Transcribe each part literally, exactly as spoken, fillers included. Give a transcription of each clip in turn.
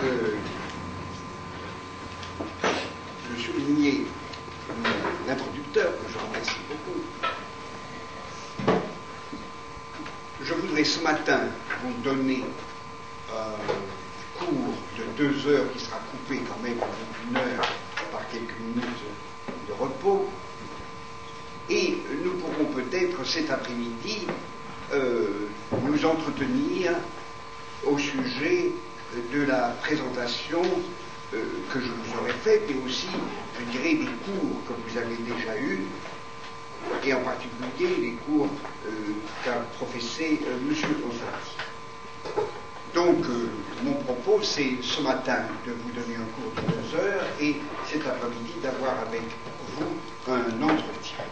euh, le souligner l'introducteur, que je remercie beaucoup. Je voudrais ce matin vous donner un cours de deux heures qui sera coupé quand même d'une heure par quelques minutes de repos. Et nous pourrons peut-être cet après-midi euh, nous entretenir au sujet de la présentation euh, que je vous aurais faite, et aussi, je dirais, des cours que vous avez déjà eus, et en particulier les cours euh, qu'a professé euh, M. Osati. Donc, euh, mon propos, c'est ce matin de vous donner un cours de deux heures, et cet après-midi d'avoir avec vous un entretien.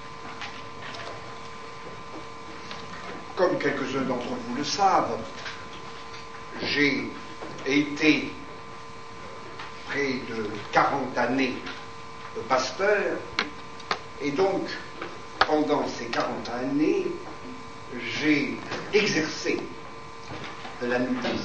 Comme quelques-uns d'entre vous le savent, j'ai été près de quarante années pasteur, et donc, pendant ces quarante années, j'ai exercé la nudisme.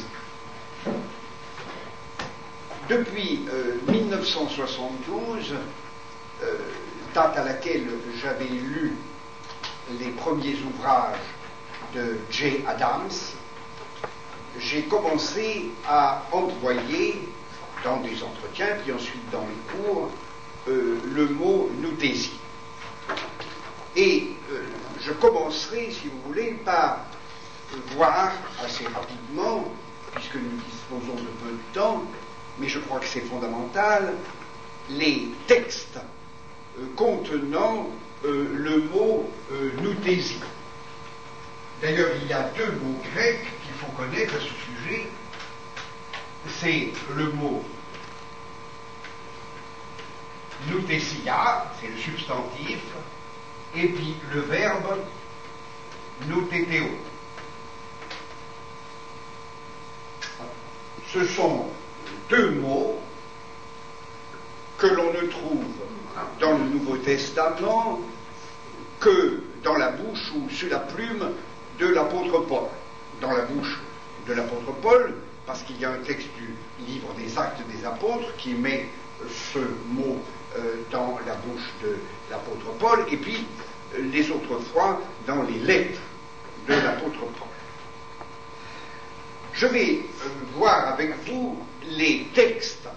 Depuis euh, mille neuf cent soixante-douze, euh, date à laquelle j'avais lu les premiers ouvrages de Jay Adams, j'ai commencé à employer dans des entretiens, puis ensuite dans les cours, euh, le mot noutésie. Et euh, je commencerai, si vous voulez, par voir assez rapidement, puisque nous disposons de peu de temps, mais je crois que c'est fondamental, les textes euh, contenant euh, le mot euh, noutésie. D'ailleurs, il y a deux mots grecs qu'il faut connaître à ce sujet. C'est le mot noutésia, c'est le substantif, et puis le verbe noutétéo. Ce sont deux mots que l'on ne trouve dans le Nouveau Testament que dans la bouche ou sur la plume de l'apôtre Paul. Dans la bouche de l'apôtre Paul, parce qu'il y a un texte du livre des Actes des Apôtres qui met ce mot euh, dans la bouche de l'apôtre Paul, et puis euh, les autres fois dans les lettres de l'apôtre Paul. Je vais euh, voir avec vous les textes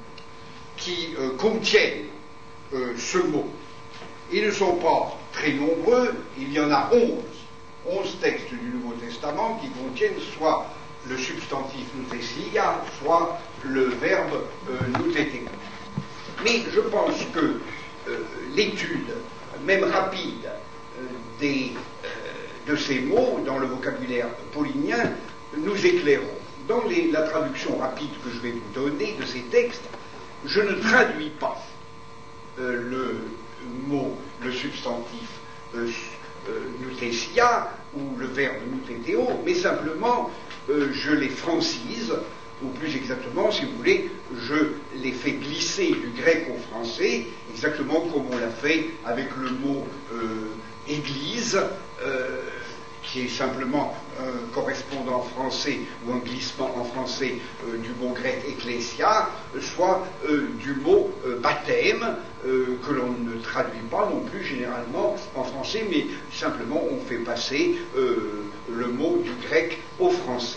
qui euh, contiennent euh, ce mot. Ils ne sont pas très nombreux, il y en a onze. Onze textes du Nouveau Testament qui contiennent soit le substantif noutésia, soit le verbe euh, noutétéo. Mais je pense que euh, l'étude, même rapide, euh, des, euh, de ces mots dans le vocabulaire paulinien nous éclaireront. Dans les, la traduction rapide que je vais vous donner de ces textes, je ne traduis pas euh, le mot, le substantif euh, euh, noutésia ou le verbe noutétéo, mais simplement euh, je les francise, ou plus exactement, si vous voulez, je les fais glisser du grec au français, exactement comme on l'a fait avec le mot euh, église, euh, qui est simplement un correspondant français ou un glissement en français euh, du mot grec ecclésia, soit euh, du mot euh, baptême, euh, que l'on ne traduit pas non plus généralement en français, mais simplement on fait passer euh, le mot du grec au français.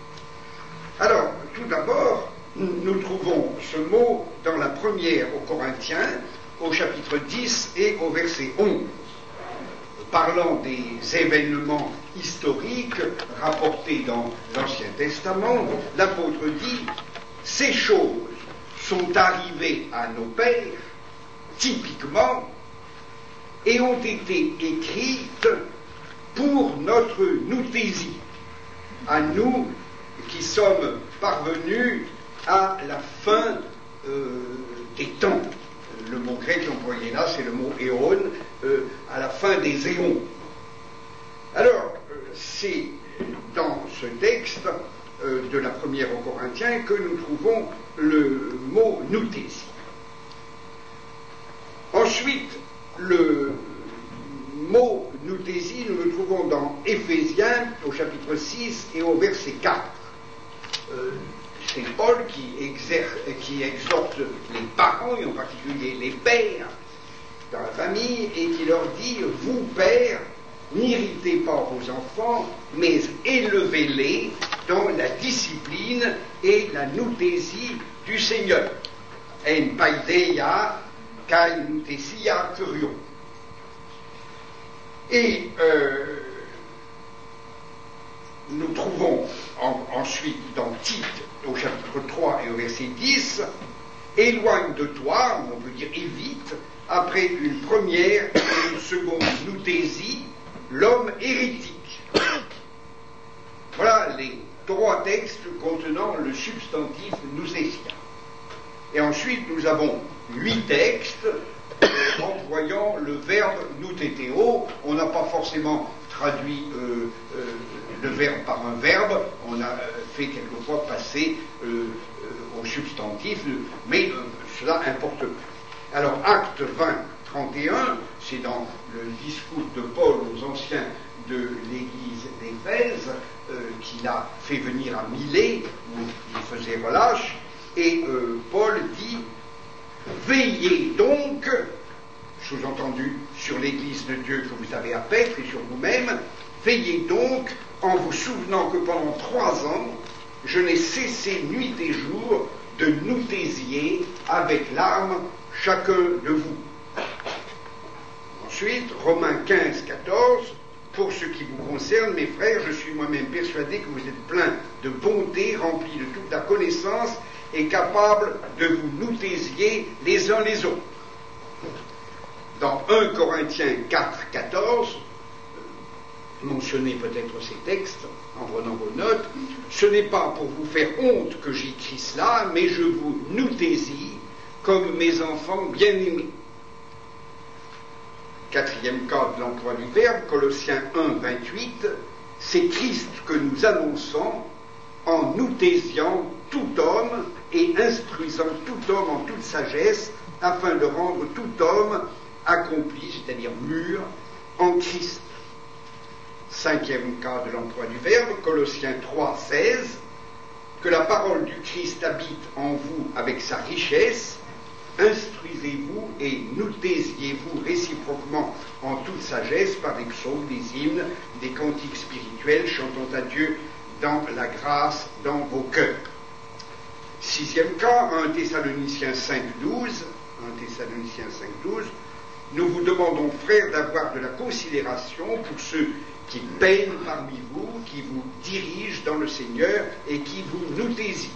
Alors, tout d'abord, nous trouvons ce mot dans la première aux Corinthiens, au chapitre dix et au verset onze. Parlant des événements historiques rapportés dans l'Ancien Testament, l'apôtre dit « Ces choses sont arrivées à nos pères, typiquement, et ont été écrites pour notre noutésie, à nous qui sommes parvenus à la fin euh, des temps. » Le mot grec employé là, c'est le mot éon, euh, à la fin des éons. Alors, euh, c'est dans ce texte euh, de la première aux Corinthiens que nous trouvons le mot noutésie. Ensuite, le mot noutésie, nous le trouvons dans Éphésiens, au chapitre six et au verset quatre. Euh, c'est Paul qui, exerce, qui exhorte les parents, et en particulier les pères dans la famille, et qui leur dit, vous pères, n'irritez pas vos enfants, mais élevez-les dans la discipline et la noutésie du Seigneur. En paideia kai noutesia curion. Et euh, nous trouvons en, ensuite dans Tite, au chapitre trois et au verset dix, éloigne de toi, on peut dire évite, après une première et une seconde noutésie, l'homme hérétique. Voilà les trois textes contenant le substantif nousésien. Et ensuite, nous avons huit textes euh, employant le verbe noutétéo. On n'a pas forcément traduit euh, euh, le verbe par un verbe, on a euh, fait quelquefois passer euh, euh, au substantif, mais euh, cela importe peu. Alors, acte vingt, trente et un, c'est dans le discours de Paul aux anciens de l'église d'Éphèse, euh, qu'il a fait venir à Milet, où il faisait relâche, et euh, Paul dit « Veillez donc », sous-entendu sur l'église de Dieu que vous avez à paître et sur vous-même, « Veillez donc en vous souvenant que pendant trois ans, je n'ai cessé nuit et jour de noutésier avec larmes chacun de vous. » Ensuite, Romains quinze, quatorze, pour ce qui vous concerne, mes frères, je suis moi-même persuadé que vous êtes pleins de bonté, remplis de toute la connaissance et capables de vous noutésier les uns les autres. Dans un Corinthiens quatre, quatorze, mentionnez peut-être ces textes en prenant vos notes, ce n'est pas pour vous faire honte que j'écris cela, mais je vous noutésie comme mes enfants bien-aimés. Quatrième cas de l'emploi du verbe, Colossiens un, vingt-huit, c'est Christ que nous annonçons en noutésiant tout homme et instruisant tout homme en toute sagesse, afin de rendre tout homme accompli, c'est-à-dire mûr, en Christ. Cinquième cas de l'emploi du verbe, Colossiens trois, seize, que la parole du Christ habite en vous avec sa richesse, instruisez-vous et noutésiez-vous réciproquement en toute sagesse par des psaumes, des hymnes, des cantiques spirituels, chantant à Dieu dans la grâce dans vos cœurs. Sixième cas, un Thessaloniciens cinq, douze, un Thessaloniciens cinq, douze, nous vous demandons, frères, d'avoir de la considération pour ceux qui peinent parmi vous, qui vous dirigent dans le Seigneur et qui vous noutésient.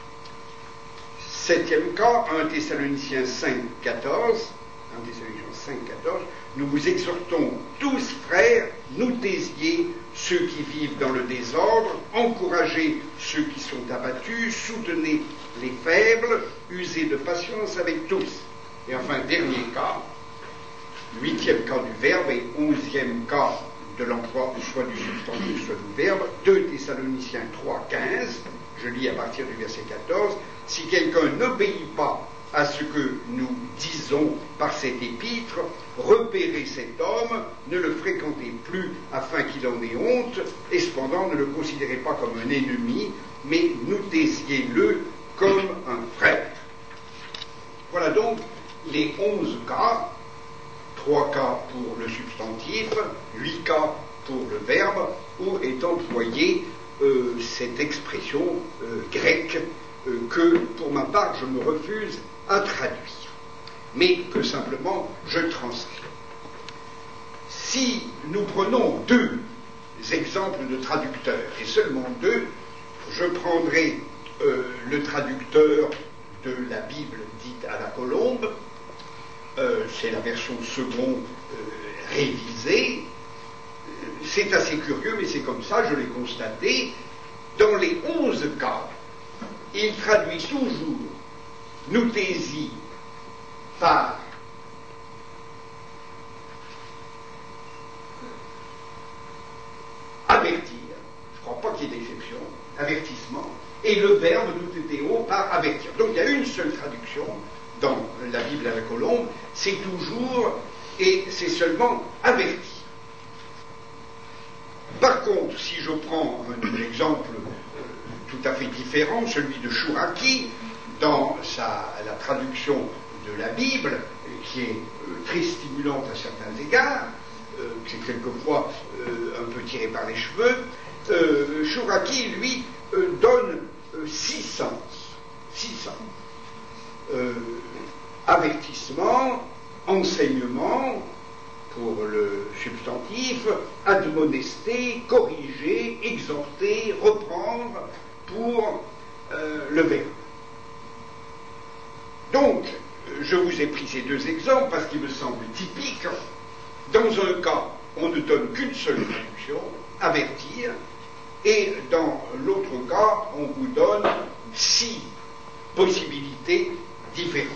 Septième cas, un Thessaloniciens cinq, quatorze, un Thessaloniciens cinq, quatorze, nous vous exhortons tous, frères, noutésiez ceux qui vivent dans le désordre, encouragez ceux qui sont abattus, soutenez les faibles, usez de patience avec tous. Et enfin, dernier cas, huitième cas du verbe et onzième cas de l'emploi soit du substantif, soit du verbe, deux Thessaloniciens trois, quinze, je lis à partir du verset quatorze, si quelqu'un n'obéit pas à ce que nous disons par cet épître, repérez cet homme, ne le fréquentez plus afin qu'il en ait honte, et cependant ne le considérez pas comme un ennemi, mais noutésiez-le comme un frère. Voilà donc les onze cas, trois cas pour le substantif, huit cas pour le verbe, où est employée euh, cette expression euh, grecque euh, que, pour ma part, je me refuse à traduire, mais que simplement je transcris. Si nous prenons deux exemples de traducteurs, et seulement deux, je prendrai euh, le traducteur de la Bible dite à la Colombe, euh, c'est la version seconde euh, révisée. C'est assez curieux, mais c'est comme ça, je l'ai constaté. Dans les onze cas, il traduit toujours noutésie par avertir, je ne crois pas qu'il y ait d'exception, avertissement, et le verbe noutétéo par avertir. Donc il y a une seule traduction dans la Bible à la Colombe, c'est toujours et c'est seulement avertir. Par contre, si je prends un exemple tout à fait différent, celui de Chouraqui, dans sa, la traduction de la Bible, qui est euh, très stimulante à certains égards, euh, c'est quelquefois euh, un peu tiré par les cheveux. Euh, Chouraqui, lui, euh, donne euh, six sens. Six sens. Euh, avertissement, enseignement, pour le substantif, admonester, corriger, exhorter, reprendre pour euh, le verbe. Donc, je vous ai pris ces deux exemples parce qu'ils me semblent typiques. Dans un cas, on ne donne qu'une seule traduction, avertir, et dans l'autre cas, on vous donne six possibilités différentes.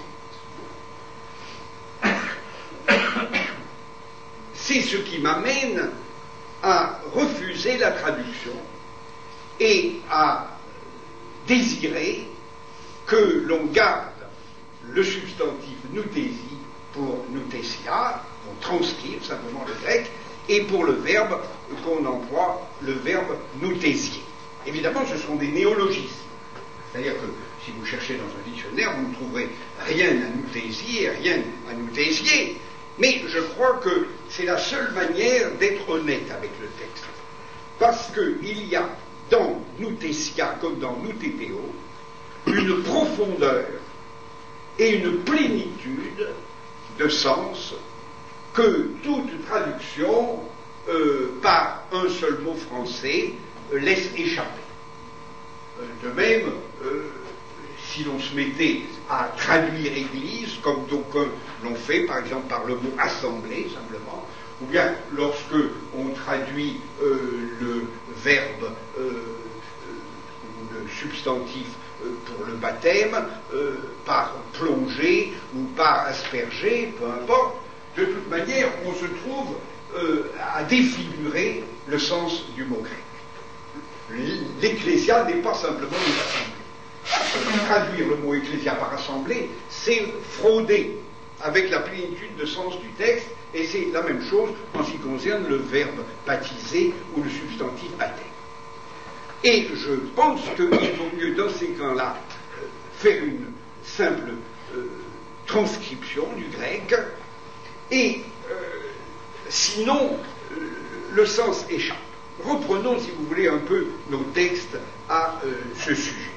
C'est ce qui m'amène à refuser la traduction et à désirer que l'on garde le substantif noutésie pour noutésia, pour transcrire simplement le grec, et pour le verbe qu'on emploie, le verbe noutésier. Évidemment, ce sont des néologismes. C'est-à-dire que si vous cherchez dans un dictionnaire, vous ne trouverez rien à noutésier, rien à noutésier. Mais je crois que c'est la seule manière d'être honnête avec le texte. Parce qu'il y a dans noutésia comme dans noutétéo une profondeur et une plénitude de sens que toute traduction euh, par un seul mot français euh, laisse échapper. Euh, de même, euh, si l'on se mettait à traduire Église, comme d'aucuns l'ont fait, par exemple par le mot assemblée, simplement, ou bien lorsque on traduit euh, le verbe, euh, euh, le substantif euh, pour le baptême, euh, par plonger ou par asperger, peu importe, de toute manière, on se trouve euh, à défigurer le sens du mot grec. L'ecclésia n'est pas simplement une assemblée. Traduire le mot ecclésia par assemblée, c'est frauder avec la plénitude de sens du texte, et c'est la même chose en ce qui concerne le verbe baptiser ou le substantif baptême. Et je pense qu'il vaut mieux, dans ces cas-là, euh, faire une simple euh, transcription du grec, et euh, sinon, euh, le sens échappe. Reprenons, si vous voulez, un peu nos textes à euh, ce sujet.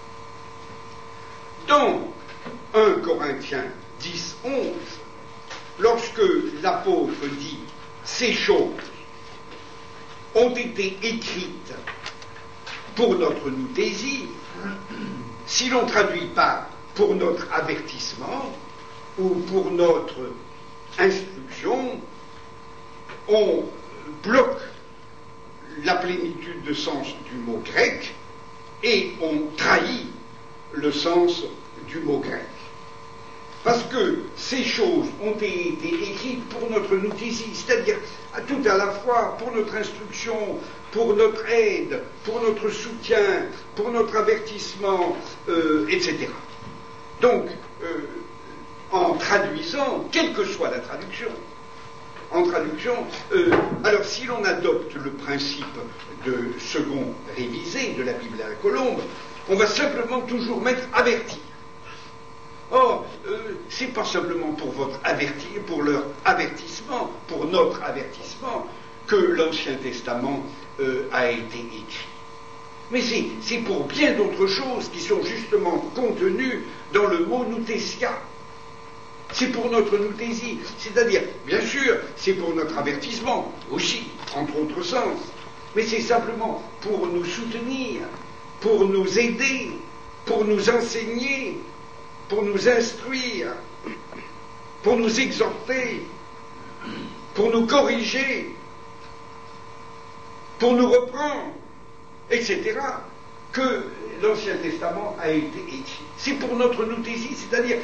Dans un Corinthiens dix, onze, lorsque l'apôtre dit « ces choses ont été écrites pour notre noutésie », si l'on traduit pas pour notre avertissement ou pour notre instruction, on bloque la plénitude de sens du mot grec et on trahit le sens du mot grec. Parce que ces choses ont été écrites pour notre noutésie, c'est-à-dire à tout à la fois pour notre instruction, pour notre aide, pour notre soutien, pour notre avertissement, euh, et cetera. Donc, euh, en traduisant, quelle que soit la traduction, en traduction, euh, alors si l'on adopte le principe de second révisé de la Bible à la Colombe, on va simplement toujours mettre avertir. Or, euh, c'est pas simplement pour votre avertir, pour leur avertissement, pour notre avertissement, que l'Ancien Testament euh, a été écrit. Mais c'est, c'est pour bien d'autres choses qui sont justement contenues dans le mot noutésia. C'est pour notre noutésie, c'est-à-dire, bien sûr, c'est pour notre avertissement aussi, entre autres sens, mais c'est simplement pour nous soutenir, pour nous aider, pour nous enseigner, pour nous instruire, pour nous exhorter, pour nous corriger, pour nous reprendre, et cetera, que l'Ancien Testament a été écrit. C'est pour notre noutésie, c'est-à-dire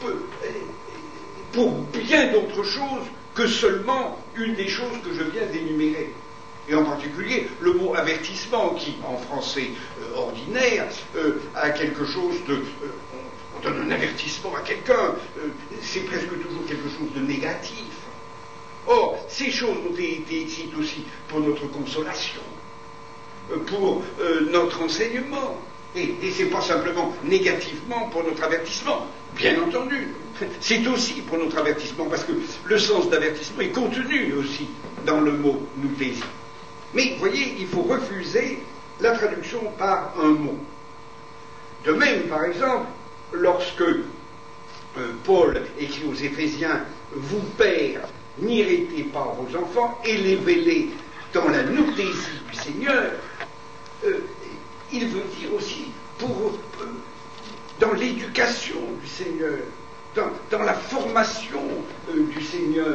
pour bien d'autres choses que seulement une des choses que je viens d'énumérer. Et en particulier, le mot avertissement, qui, en français euh, ordinaire, euh, a quelque chose de... Euh, on donne un avertissement à quelqu'un, euh, c'est presque toujours quelque chose de négatif. Or, ces choses ont été écrites aussi pour notre consolation, euh, pour euh, notre enseignement, Et, et ce n'est pas simplement négativement pour notre avertissement, bien entendu. C'est aussi pour notre avertissement, parce que le sens d'avertissement est contenu aussi dans le mot noutésie. Mais, vous voyez, il faut refuser la traduction par un mot. De même, par exemple, lorsque euh, Paul écrit aux Éphésiens « Vous, pères, n'irritez pas vos enfants, élevez-les dans la noutésie du Seigneur euh, », il veut dire aussi pour, euh, dans l'éducation du Seigneur, dans, dans la formation euh, du Seigneur.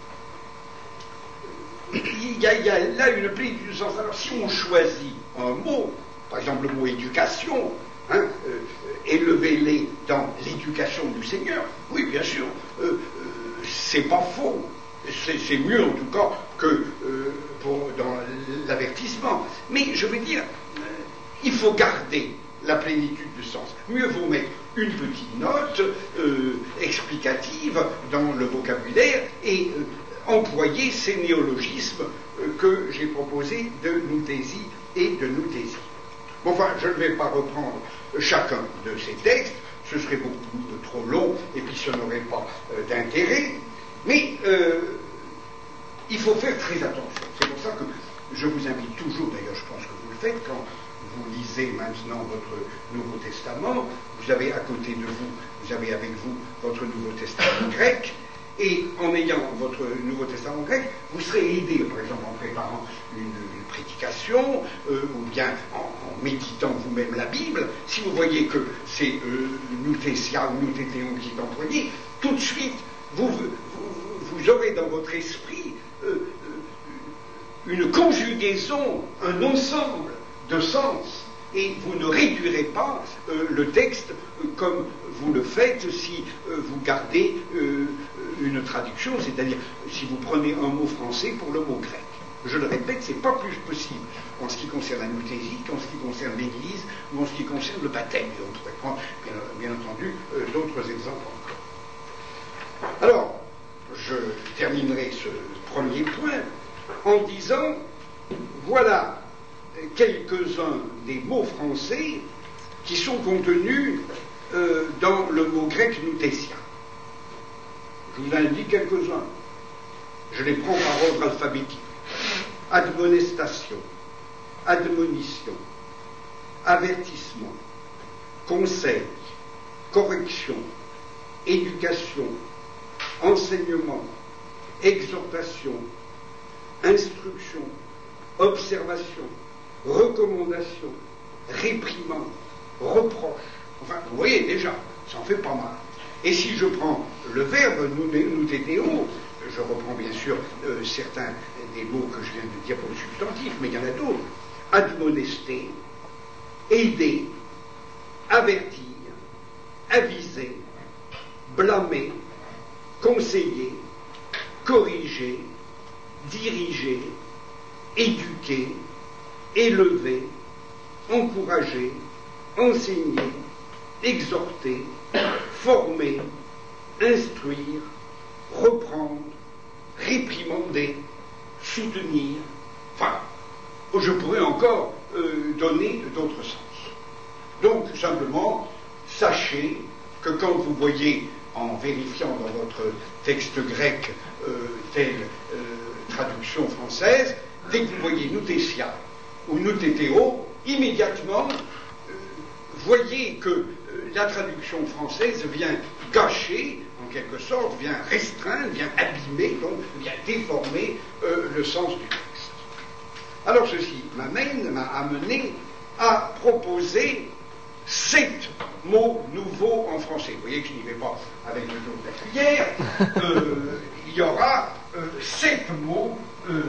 Il y, a, il y a là une plénitude de sens. Alors si on choisit un mot, par exemple le mot éducation, hein, euh, élevez-les dans l'éducation du Seigneur, oui bien sûr, euh, euh, c'est pas faux, c'est, c'est mieux en tout cas que euh, pour, dans l'avertissement. Mais je veux dire, euh, il faut garder la plénitude de sens. Mieux vaut mettre une petite note euh, explicative dans le vocabulaire et euh, employer ces néologismes euh, que j'ai proposés de noutésie et de noutésie. Bon, enfin, je ne vais pas reprendre chacun de ces textes, ce serait beaucoup euh, trop long et puis ce n'aurait pas euh, d'intérêt, mais euh, il faut faire très attention. C'est pour ça que je vous invite toujours, d'ailleurs je pense que vous le faites, quand vous lisez maintenant votre Nouveau Testament, vous avez à côté de vous, vous avez avec vous votre Nouveau Testament grec, et en ayant votre Nouveau Testament grec, vous serez aidé, par exemple, en préparant une, une prédication, euh, ou bien en, en méditant vous-même la Bible. Si vous voyez que c'est euh, noutésia ou noutétéon qui est employé, tout de suite, vous, vous, vous aurez dans votre esprit euh, une conjugaison, un ensemble de sens, et vous ne réduirez pas euh, le texte euh, comme vous le faites si euh, vous gardez euh, une traduction, c'est-à-dire si vous prenez un mot français pour le mot grec. Je le répète, c'est pas plus possible en ce qui concerne la noutésie qu'en ce qui concerne l'Église ou en ce qui concerne le baptême. Et on pourrait prendre, bien, bien entendu, euh, d'autres exemples encore. Alors, je terminerai ce premier point en disant, voilà quelques-uns des mots français qui sont contenus euh, dans le mot grec noutésia. Je vous en dis quelques-uns. Je les prends par ordre alphabétique. Admonestation, admonition, avertissement, conseil, correction, éducation, enseignement, exhortation, instruction, observation, recommandation, réprimande, reproche. Enfin, vous voyez déjà, ça en fait pas mal. Et si je prends le verbe noutétéo, je reprends bien sûr euh, certains des mots que je viens de dire pour le substantif, mais il y en a d'autres. Admonester, aider, avertir, aviser, blâmer, conseiller, corriger, diriger, éduquer, élever, encourager, enseigner, exhorter, former, instruire, reprendre, réprimander, soutenir. Enfin, je pourrais encore euh, donner d'autres sens. Donc, simplement, sachez que quand vous voyez, en vérifiant dans votre texte grec euh, telle euh, traduction française, dès que vous voyez noutésia ou noutétéo, immédiatement, euh, voyez que euh, la traduction française vient gâcher, en quelque sorte, vient restreindre, vient abîmer, donc vient déformer euh, le sens du texte. Alors ceci m'amène, m'a amené à proposer sept mots nouveaux en français. Vous voyez que je n'y vais pas avec le dos de la cuillère. Euh, il y aura euh, sept mots euh,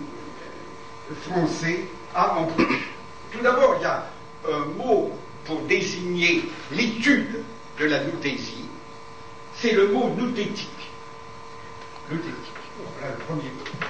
français à employer. Tout d'abord, il y a un mot pour désigner l'étude de la noutésie, c'est le mot noutétique. Noutétique. Voilà le premier mot.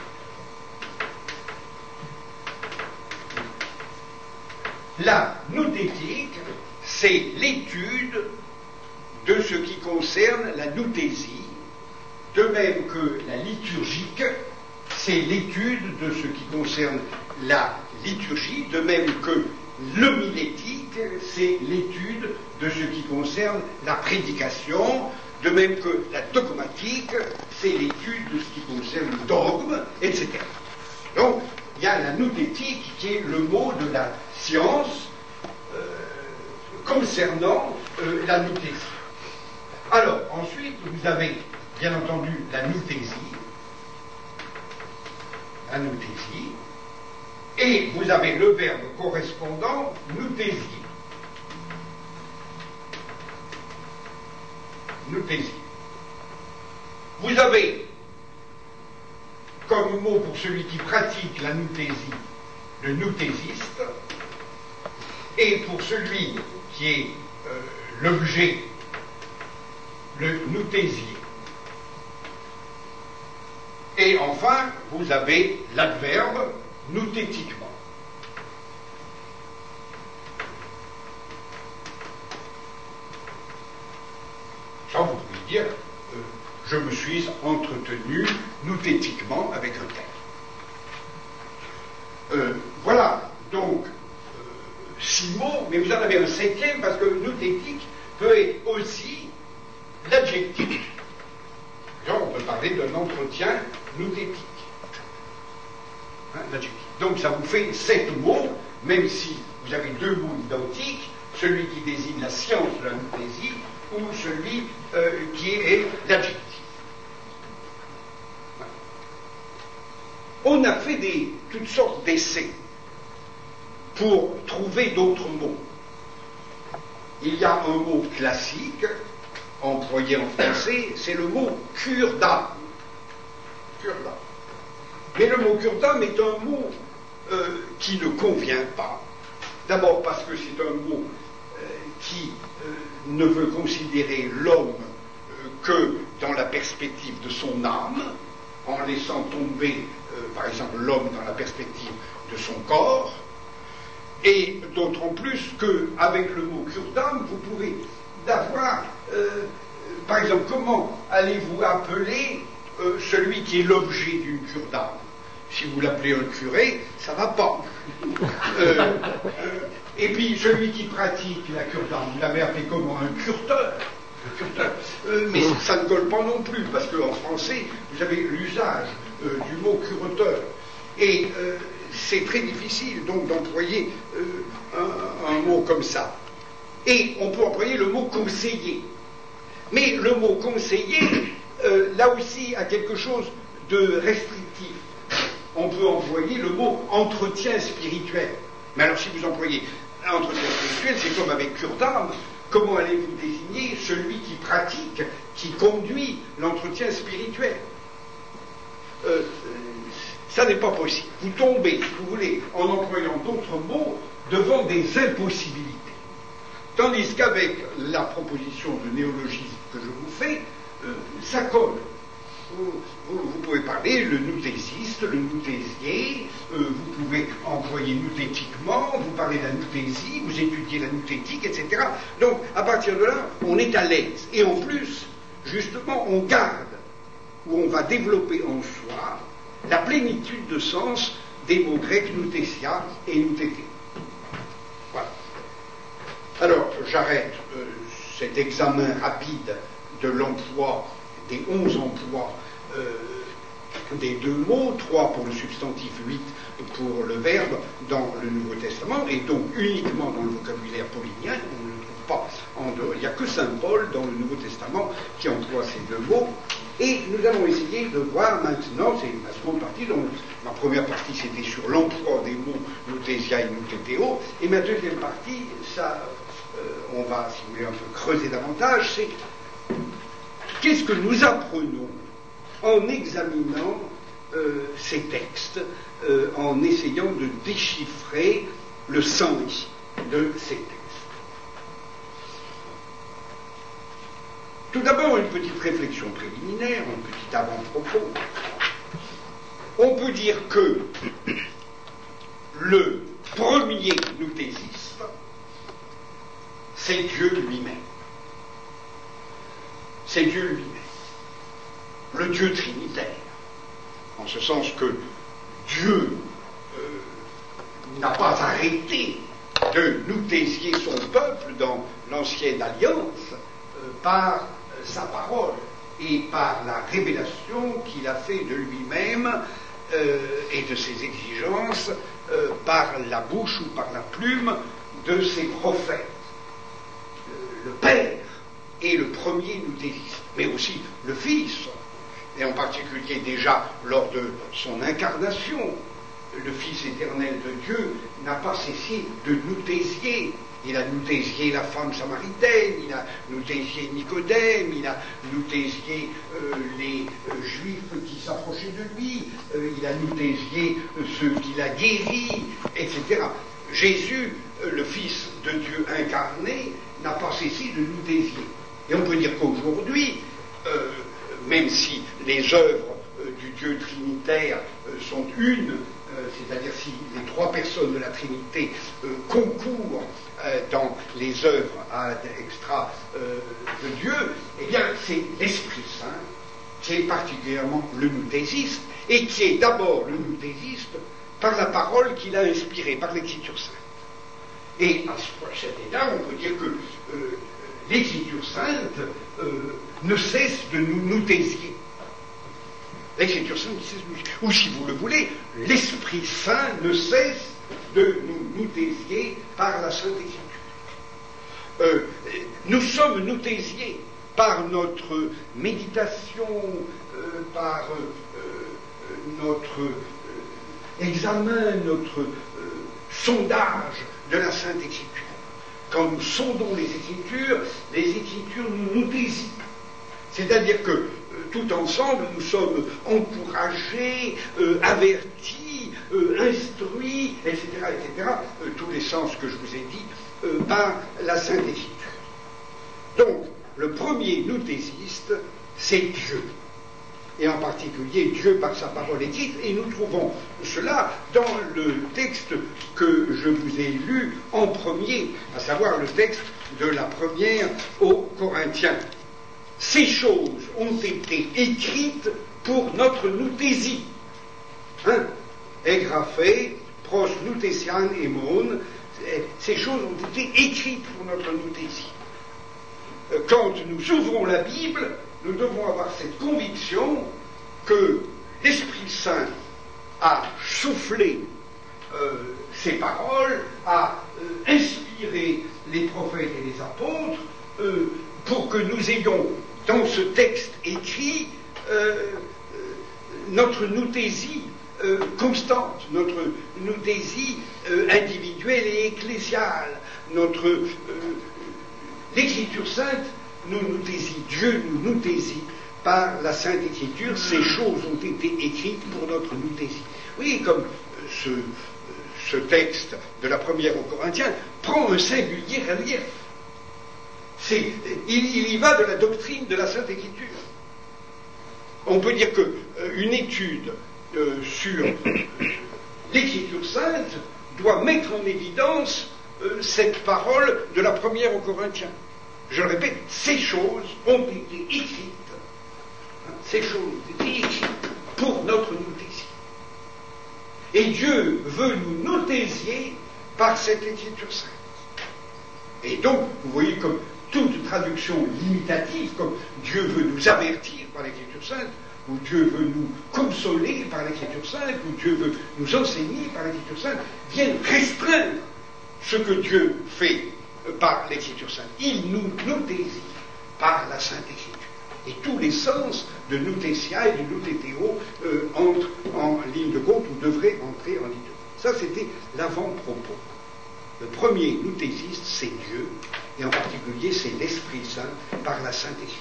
La noutétique, c'est l'étude de ce qui concerne la noutésie, de même que la liturgique, c'est l'étude de ce qui concerne la liturgie, de même que l'homilétique, c'est l'étude de ce qui concerne la prédication, de même que la dogmatique, c'est l'étude de ce qui concerne le dogme, et cetera. Donc, il y a la noutétique qui est le mot de la science euh, concernant euh, la noutétie. Alors, ensuite, vous avez, bien entendu, la noutésie, la noutésie, et vous avez le verbe correspondant, noutésie. Noutésie. Vous avez comme mot pour celui qui pratique la noutésie, le noutésiste, et pour celui qui est euh, l'objet, le noutésier. Et enfin, vous avez l'adverbe noutétiquement. Ça, vous pouvez dire, euh, je me suis entretenu noutétiquement avec un tel. Euh, voilà, donc, euh, six mots, mais vous en avez un septième, parce que noutétique peut être aussi l'adjectif. Genre, on peut parler d'un entretien noutétique. Hein, l'adjectif. Donc, ça vous fait sept mots, même si vous avez deux mots identiques, celui qui désigne la science de la noutésie, ou celui euh, qui est l'adjectif. On a fait des, toutes sortes d'essais pour trouver d'autres mots. Il y a un mot classique employé en français, c'est le mot cure d'âme. Cure d'âme. Mais le mot cure d'âme est un mot euh, qui ne convient pas. D'abord parce que c'est un mot euh, qui euh, ne veut considérer l'homme euh, que dans la perspective de son âme, en laissant tomber, euh, par exemple, l'homme dans la perspective de son corps, et d'autant plus qu'avec le mot cure d'âme, vous pouvez avoir, euh, par exemple, comment allez-vous appeler euh, celui qui est l'objet d'une cure d'âme? Si vous l'appelez un curé, ça va pas. Euh, euh, et puis celui qui pratique la cure d'âme, vous l'avez appelé comment? Un curteur. Un curteur. Euh, mais ça ne colle pas non plus, parce qu'en français, vous avez l'usage euh, du mot cureteur. Et euh, c'est très difficile donc d'employer euh, un, un mot comme ça. Et on peut employer le mot conseiller. Mais le mot conseiller, euh, là aussi, a quelque chose de restrictif. On peut employer le mot entretien spirituel. Mais alors si vous employez entretien spirituel, c'est comme avec cure d'âme. Comment allez-vous désigner celui qui pratique, qui conduit l'entretien spirituel? euh, Ça n'est pas possible. Vous tombez, si vous voulez, en employant d'autres mots, devant des impossibilités. Tandis qu'avec la proposition de néologisme que je vous fais, euh, ça colle. Vous, vous, vous pouvez parler le noutésiste, le noutésier, euh, vous pouvez employer noutétiquement, vous parlez de la noutésie, vous étudiez la noutétique, et cetera. Donc, à partir de là, on est à l'aise. Et en plus, justement, on garde, ou on va développer en soi, la plénitude de sens des mots grecs noutésia et noutété. Voilà. Alors, j'arrête euh, cet examen rapide de l'emploi des onze emplois euh, des deux mots, trois pour le substantif, huit pour le verbe dans le Nouveau Testament, et donc uniquement dans le vocabulaire paulinien, on ne le trouve pas en dehors. Il n'y a que saint Paul dans le Nouveau Testament qui emploie ces deux mots, et nous allons essayer de voir maintenant, c'est la seconde partie, donc ma première partie c'était sur l'emploi des mots noutésia et noutétéo, et ma deuxième partie, ça, euh, on va, si vous voulez, un peu creuser davantage, c'est qu'est-ce que nous apprenons en examinant euh, ces textes, euh, en essayant de déchiffrer le sens de ces textes. Tout d'abord, une petite réflexion préliminaire, un petit avant-propos. On peut dire que le premier noutésiste, c'est Dieu lui-même. C'est Dieu lui-même, le Dieu trinitaire, en ce sens que Dieu euh, n'a pas arrêté de nouthésier son peuple dans l'ancienne alliance euh, par euh, sa parole et par la révélation qu'il a fait de lui-même euh, et de ses exigences euh, par la bouche ou par la plume de ses prophètes. Euh, le Père est le premier nouthésiste, mais aussi le Fils, et en particulier déjà lors de son incarnation. Le Fils éternel de Dieu n'a pas cessé de nouthésier. Il a nouthésié la femme samaritaine, il a nouthésié Nicodème, il a nouthésié euh, les euh, Juifs qui s'approchaient de lui, euh, il a nouthésié euh, ceux qu'il a guéris, et cetera. Jésus, euh, le Fils de Dieu incarné, n'a pas cessé de nouthésier. Et on peut dire qu'aujourd'hui, euh, même si les œuvres euh, du Dieu trinitaire euh, sont une, euh, c'est-à-dire si les trois personnes de la Trinité euh, concourent euh, dans les œuvres ad extra euh, de Dieu, eh bien c'est l'Esprit Saint qui est particulièrement le nouthésiste, et qui est d'abord le nouthésiste par la parole qu'il a inspirée, par l'Écriture sainte. Et à cet état, on peut dire que euh, l'Écriture sainte euh, ne cesse de nous nouthésier. L'Écriture sainte ne cesse de nous... Ou si vous le voulez, l'Esprit Saint ne cesse de nous nouthésier par la Sainte Écriture. Euh, nous sommes nouthésiés par notre méditation, euh, par euh, notre euh, examen, notre euh, sondage de la Sainte Écriture. Quand nous sondons les Écritures, les Écritures nous noutésient. C'est-à-dire que euh, tout ensemble, nous sommes encouragés, euh, avertis, euh, instruits, et cetera, et cetera, euh, tous les sens que je vous ai dit, euh, par la Sainte Écriture. Donc, le premier nouthésiste, c'est Dieu. Et en particulier Dieu par sa parole écrite, et nous trouvons cela dans le texte que je vous ai lu en premier, à savoir le texte de la première aux Corinthiens. Ces choses ont été écrites pour notre nouthésie. Hein? Égraphé, pros nouthésian et mon, ces choses ont été écrites pour notre nouthésie. Quand nous ouvrons la Bible, nous devons avoir cette conviction que l'Esprit Saint a soufflé euh, ses paroles, a euh, inspiré les prophètes et les apôtres euh, pour que nous ayons dans ce texte écrit euh, euh, notre nouthésie euh, constante, notre nouthésie euh, individuelle et ecclésiale, notre euh, l'Écriture sainte nous nouthésie, Dieu nous nouthésie par la Sainte Écriture, ces choses ont été écrites pour notre nouthésie. Oui, comme ce, ce texte de la première aux Corinthiens prend un singulier relief. C'est, il, il y va de la doctrine de la Sainte Écriture. On peut dire qu'une euh, étude euh, sur euh, l'Écriture sainte doit mettre en évidence euh, cette parole de la première aux Corinthiens. Je le répète, ces choses ont été écrites. Ces choses ont été écrites pour notre nouthésie. Et Dieu veut nous nouthésier par cette Écriture sainte. Et donc, vous voyez, comme toute traduction limitative, comme Dieu veut nous avertir par l'Écriture sainte, ou Dieu veut nous consoler par l'Écriture sainte, ou Dieu veut nous enseigner par l'Écriture sainte, viennent restreindre ce que Dieu fait par l'Écriture sainte. Il nous nouthésie par la Sainte Écriture. Et tous les sens de nouthésia et de noutétéo euh, entrent en ligne de compte ou devraient entrer en ligne de compte. Ça, c'était l'avant-propos. Le premier nouthésiste, c'est Dieu, et en particulier, c'est l'Esprit Saint par la Sainte Écriture.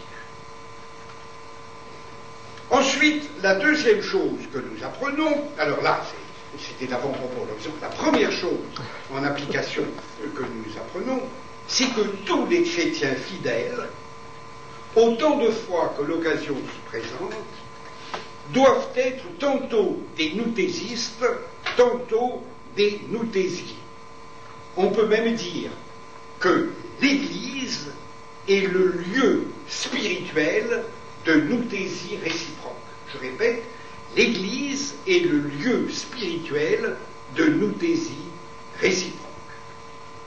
Ensuite, la deuxième chose que nous apprenons, alors là, c'était l'avant-propos, la première chose en application que nous apprenons, c'est que tous les chrétiens fidèles, autant de fois que l'occasion se présente, doivent être tantôt des nouthésistes, tantôt des nouthésiers. On peut même dire que l'Église est le lieu spirituel de nouthésie réciproque. Je répète, l'Église est le lieu spirituel de nouthésie réciproque.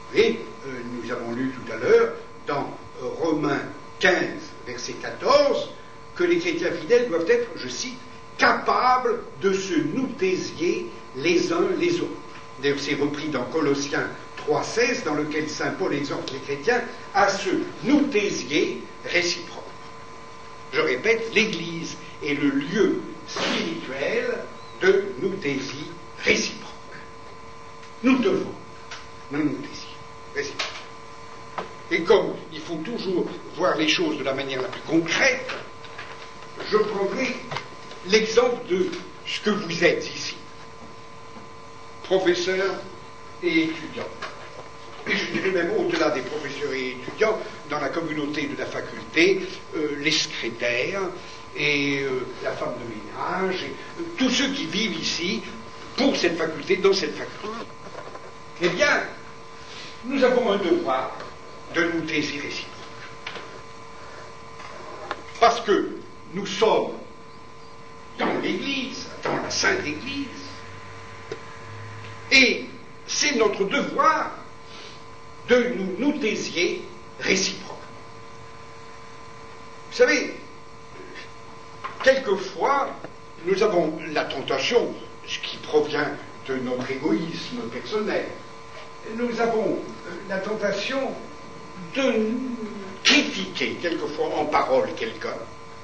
Et euh, nous avons lu tout à l'heure dans euh, Romains quinze, verset quatorze, que les chrétiens fidèles doivent être, je cite, capables de se noutésier les uns les autres. D'ailleurs, c'est repris dans Colossiens trois, seize, dans lequel saint Paul exhorte les chrétiens à se noutésier réciproquement. Je répète, l'Église est le lieu spirituel de noutésie réciproque. Nous devons nous noutésier réciproquement. Et comme il faut toujours voir les choses de la manière la plus concrète, je prendrai l'exemple de ce que vous êtes ici, professeurs et étudiants. Et je dirais même au-delà des professeurs et étudiants, dans la communauté de la faculté, euh, les secrétaires et euh, la femme de ménage, et, euh, tous ceux qui vivent ici pour cette faculté, dans cette faculté. Eh bien, nous avons un devoir de noutésie réciproque. Parce que nous sommes dans l'Église, dans la Sainte Église, et c'est notre devoir de nous noutésier réciproquement. Vous savez, quelquefois, nous avons la tentation, ce qui provient de notre égoïsme personnel, nous avons la tentation de critiquer quelquefois en parole quelqu'un,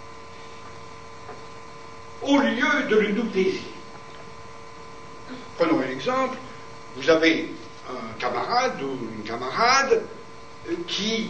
au lieu de le noutésier. Prenons un exemple, vous avez un camarade ou une camarade qui,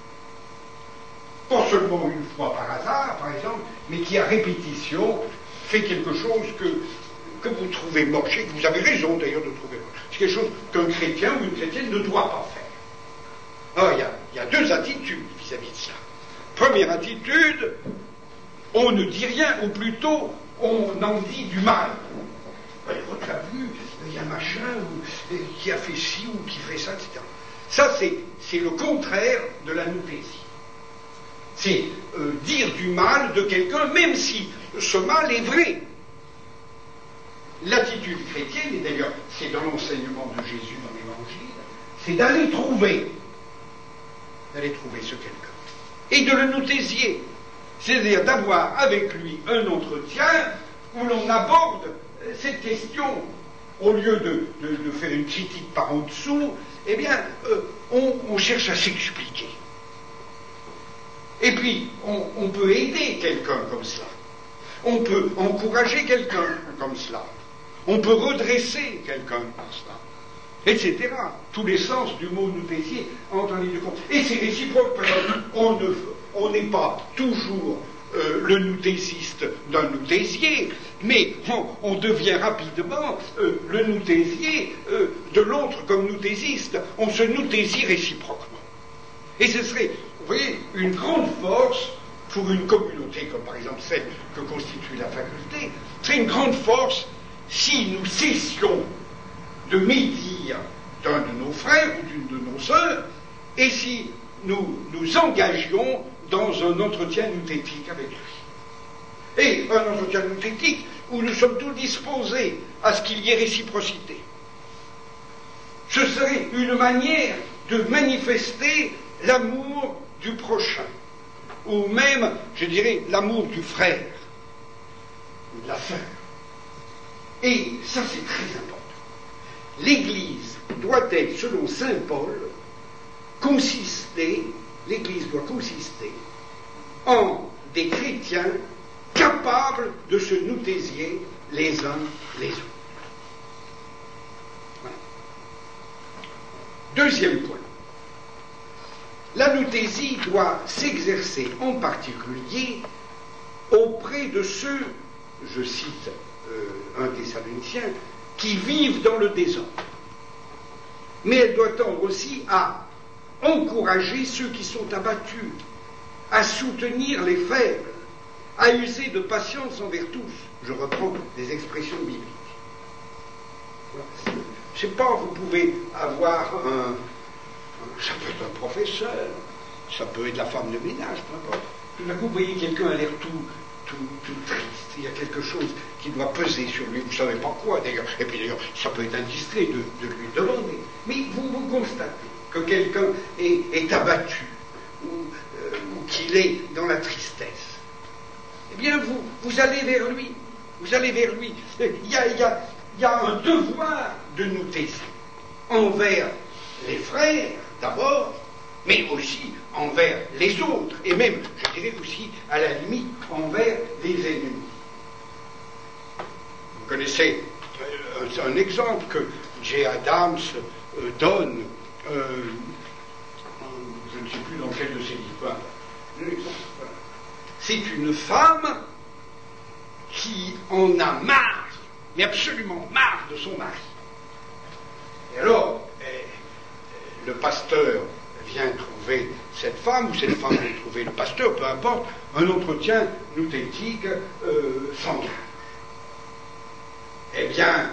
pas seulement une fois par hasard, par exemple, mais qui à répétition fait quelque chose que, que vous trouvez moche, et que vous avez raison d'ailleurs de trouver moche. C'est quelque chose qu'un chrétien ou une chrétienne ne doit pas faire. Alors, il y a, il y a deux attitudes vis-à-vis de cela. Première attitude, on ne dit rien, ou plutôt, on en dit du mal. Votre a vu, il y a un machin ou, qui a fait ci ou qui fait ça, et cetera. Ça, c'est, c'est le contraire de la noutésie. C'est euh, dire du mal de quelqu'un, même si ce mal est vrai. L'attitude chrétienne, et d'ailleurs c'est dans l'enseignement de Jésus dans l'Évangile, c'est d'aller trouver, d'aller trouver ce quelqu'un, et de le noutésier. C'est-à-dire d'avoir avec lui un entretien où l'on aborde cette question, au lieu de, de, de faire une critique par en dessous, eh bien, euh, on, on cherche à s'expliquer. Et puis, on, on peut aider quelqu'un comme cela. On peut encourager quelqu'un comme cela. On peut redresser quelqu'un comme cela. Etc. Tous les sens du mot noutésier entrent en ligne de compte. Et c'est réciproque, parce qu'on ne, on n'est pas toujours euh, le noutésiste d'un noutésier, mais on, on devient rapidement euh, le noutésier euh, de l'autre comme noutésiste. On se noutésie réciproquement. Et ce serait, vous voyez, une grande force pour une communauté, comme par exemple celle que constitue la faculté, c'est une grande force si nous cessions de médire d'un de nos frères ou d'une de nos sœurs, et si nous nous engagions dans un entretien nouthétique avec lui. Et un entretien nouthétique où nous sommes tous disposés à ce qu'il y ait réciprocité. Ce serait une manière de manifester l'amour du prochain, ou même, je dirais, l'amour du frère, ou de la sœur. Et ça, c'est très important. L'Église doit-elle, selon saint Paul, consister, l'Église doit consister en des chrétiens capables de se noutésier les uns les autres. Voilà. Deuxième point. La noutésie doit s'exercer en particulier auprès de ceux, je cite euh, un Thessaloniciens, qui vivent dans le désordre. Mais elle doit tendre aussi à encourager ceux qui sont abattus, à soutenir les faibles, à user de patience envers tous. Je reprends des expressions bibliques. Voilà. Je ne sais pas, vous pouvez avoir un, ça peut être un professeur, ça peut être la femme de ménage, peu importe. Tout d'un coup, vous voyez quelqu'un a l'air tout, tout, tout triste, il y a quelque chose qui doit peser sur lui, vous ne savez pas quoi d'ailleurs, et puis d'ailleurs, ça peut être indiscret de, de lui demander. Mais vous vous constatez que quelqu'un est, est abattu ou, euh, ou qu'il est dans la tristesse, eh bien vous, vous allez vers lui, vous allez vers lui. Il y a, il y a, il y a un devoir de noutaisie envers les frères d'abord, mais aussi envers les autres, et même, je dirais aussi, à la limite, envers les ennemis. Vous connaissez euh, un exemple que J. Adams euh, donne, euh, je ne sais plus dans quel de ses livres, c'est une femme qui en a marre, mais absolument marre de son mari. Et alors, eh, le pasteur vient trouver cette femme, ou cette femme vient trouver le pasteur, peu importe, un entretien nouthétique euh, s'engage. Eh bien,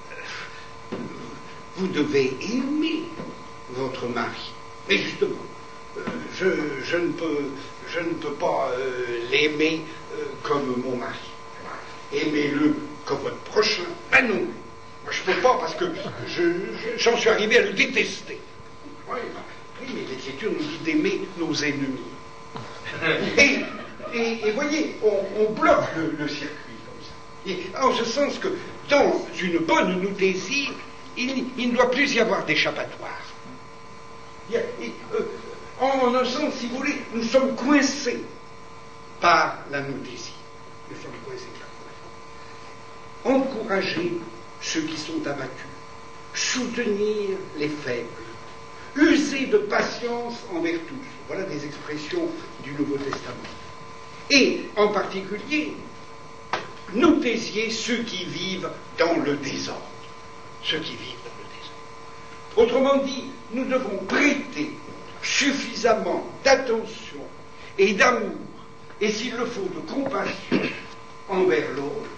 vous devez aimer votre mari. Mais justement, euh, je, je, ne peux, je ne peux pas euh, l'aimer euh, comme mon mari. Aimez-le comme votre prochain. Ben non, moi je ne peux pas parce que je, je, j'en suis arrivé à le détester. Oui, oui, mais l'Écriture nous dit d'aimer nos ennemis. Et, et, et voyez, on, on bloque le, le circuit comme ça. Et, en ce sens que dans une bonne nouthésie, il, il ne doit plus y avoir d'échappatoire. Il, il, euh, en un sens, si vous voulez, nous sommes coincés par la nouthésie. Nous sommes coincés par la nouthésie. Encourager ceux qui sont abattus, soutenir les faibles, user de patience envers tous. Voilà des expressions du Nouveau Testament. Et en particulier, nouthésier ceux qui vivent dans le désordre. Ceux qui vivent dans le désordre. Autrement dit, nous devons prêter suffisamment d'attention et d'amour, et s'il le faut, de compassion envers l'autre,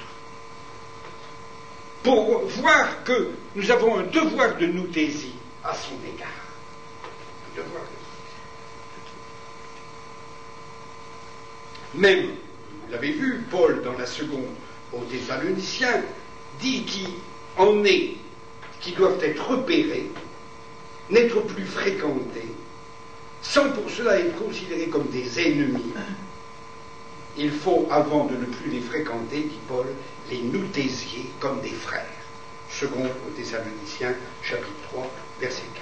pour voir que nous avons un devoir de nouthésie à son égard. Un devoir de... Même, vous l'avez vu, Paul, dans la seconde aux Thessaloniciens, dit qu'il en est qui doivent être repérés, n'être plus fréquentés, sans pour cela être considérés comme des ennemis. Il faut, avant de ne plus les fréquenter, dit Paul, les nouthésier comme des frères. Second aux Thessaloniciens, chapitre trois, verset quinze.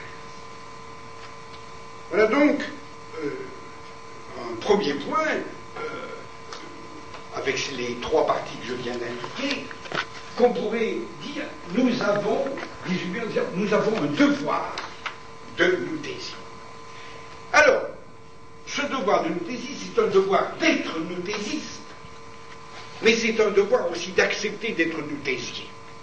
Voilà donc euh, un premier point, euh, avec les trois parties que je viens d'indiquer, qu'on pourrait dire, nous avons, nous avons un devoir de nouthésie. Alors, ce devoir de nouthésie, c'est un devoir d'être nouthésiste, mais c'est un devoir aussi d'accepter d'être nouthésier.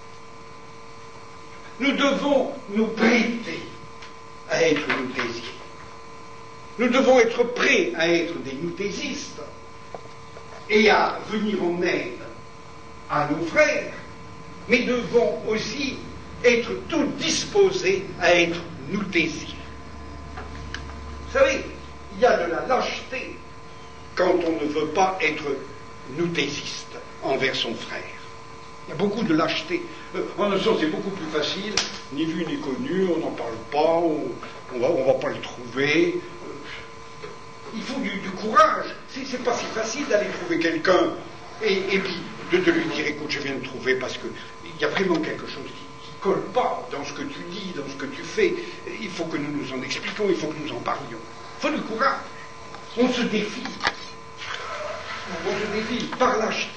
Nous devons nous prêter à être nouthésiers. Nous devons être prêts à être des nouthésistes et à venir en aide à nos frères, mais devons aussi être tous disposés à être nouthésiers. Vous savez, il y a de la lâcheté quand on ne veut pas être nouthésiste envers son frère. Il y a beaucoup de lâcheté. Euh, en un sens, c'est beaucoup plus facile, ni vu ni connu, on n'en parle pas, on ne va, on va pas le trouver. Euh, il faut du, du courage. C'est, c'est pas si facile d'aller trouver quelqu'un et, et puis de, de lui dire, écoute, je viens de trouver parce qu'il y a vraiment quelque chose qui ne colle pas dans ce que tu dis, dans ce que tu fais. Il faut que nous nous en expliquions, il faut que nous en parlions. Il faut du courage. On se défie. On se défie par lâcheté.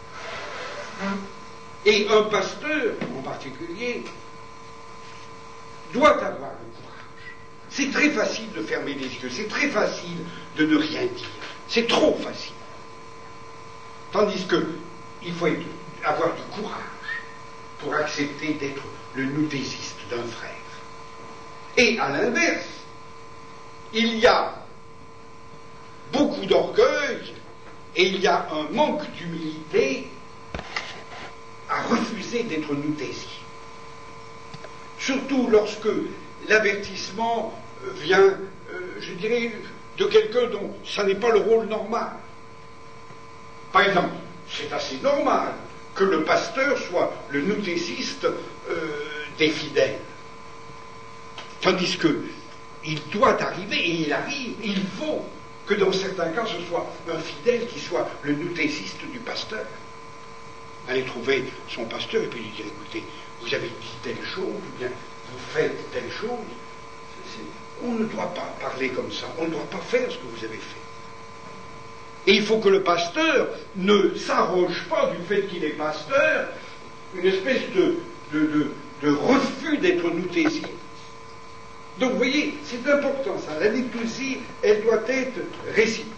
Et un pasteur, en particulier, doit avoir le courage. C'est très facile de fermer les yeux, c'est très facile de ne rien dire. C'est trop facile. Tandis qu'il faut être, avoir du courage pour accepter d'être le nouthésiste d'un frère. Et à l'inverse, il y a beaucoup d'orgueil et il y a un manque d'humilité à refuser d'être nouthésier. Surtout lorsque l'avertissement vient, euh, je dirais, de quelqu'un dont ça n'est pas le rôle normal. Par exemple, c'est assez normal que le pasteur soit le nouthésiste euh, des fidèles. Tandis que il doit arriver, et il arrive, il faut que dans certains cas ce soit un fidèle qui soit le noutéciste du pasteur. Aller trouver son pasteur et puis lui dire, écoutez, vous avez dit telle chose, ou bien vous faites telle chose. On ne doit pas parler comme ça, on ne doit pas faire ce que vous avez fait. Et il faut que le pasteur ne s'arroge pas du fait qu'il est pasteur une espèce de, de, de, de refus d'être noutésie. Donc vous voyez, c'est important ça, la liturgie, elle doit être réciproque.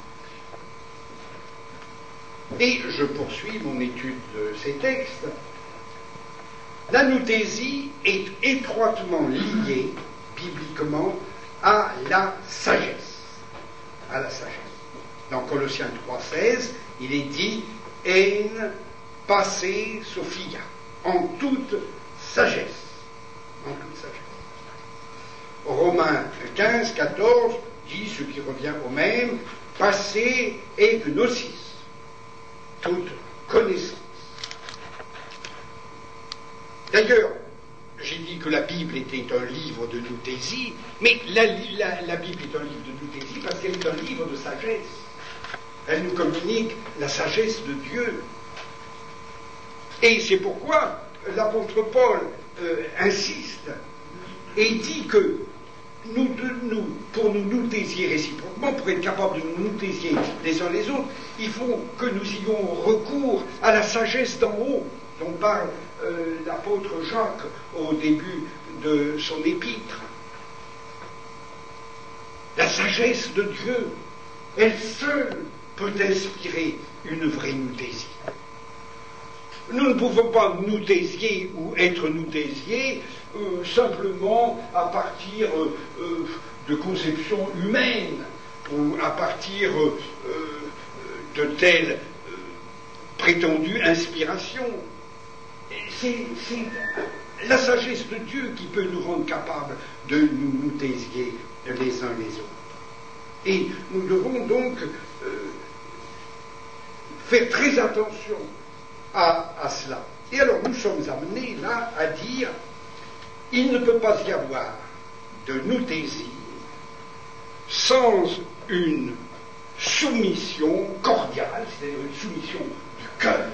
Et je poursuis mon étude de ces textes. La noutésie est étroitement liée, bibliquement, à la sagesse. À la sagesse. Dans Colossiens trois seize, il est dit « En passe Sophia » en toute sagesse. En toute sagesse. Romains quinze quatorze dit ce qui revient au même « passé et gnosis » toute connaissance. D'ailleurs, j'ai dit que la Bible était un livre de noutésie, mais la, la, la Bible est un livre de noutésie parce qu'elle est un livre de sagesse. Elle nous communique la sagesse de Dieu. Et c'est pourquoi l'apôtre Paul euh, insiste et dit que nous, de, nous, pour nous noutésier réciproquement, pour être capable de nous noutésier les uns les autres, il faut que nous ayons recours à la sagesse d'en haut, dont parle euh, l'apôtre Jacques au début de son épître. La sagesse de Dieu, elle seule peut inspirer une vraie noutésie. Nous ne pouvons pas noutésier ou être noutésiés euh, simplement à partir euh, euh, de conceptions humaines ou à partir euh, de telles euh, prétendues inspirations. C'est, c'est la sagesse de Dieu qui peut nous rendre capables de nous noutésier les uns les autres. Et nous devons donc euh, faire très attention À, à cela. Et alors nous sommes amenés là à dire il ne peut pas y avoir de noutésie sans une soumission cordiale, c'est-à-dire une soumission du cœur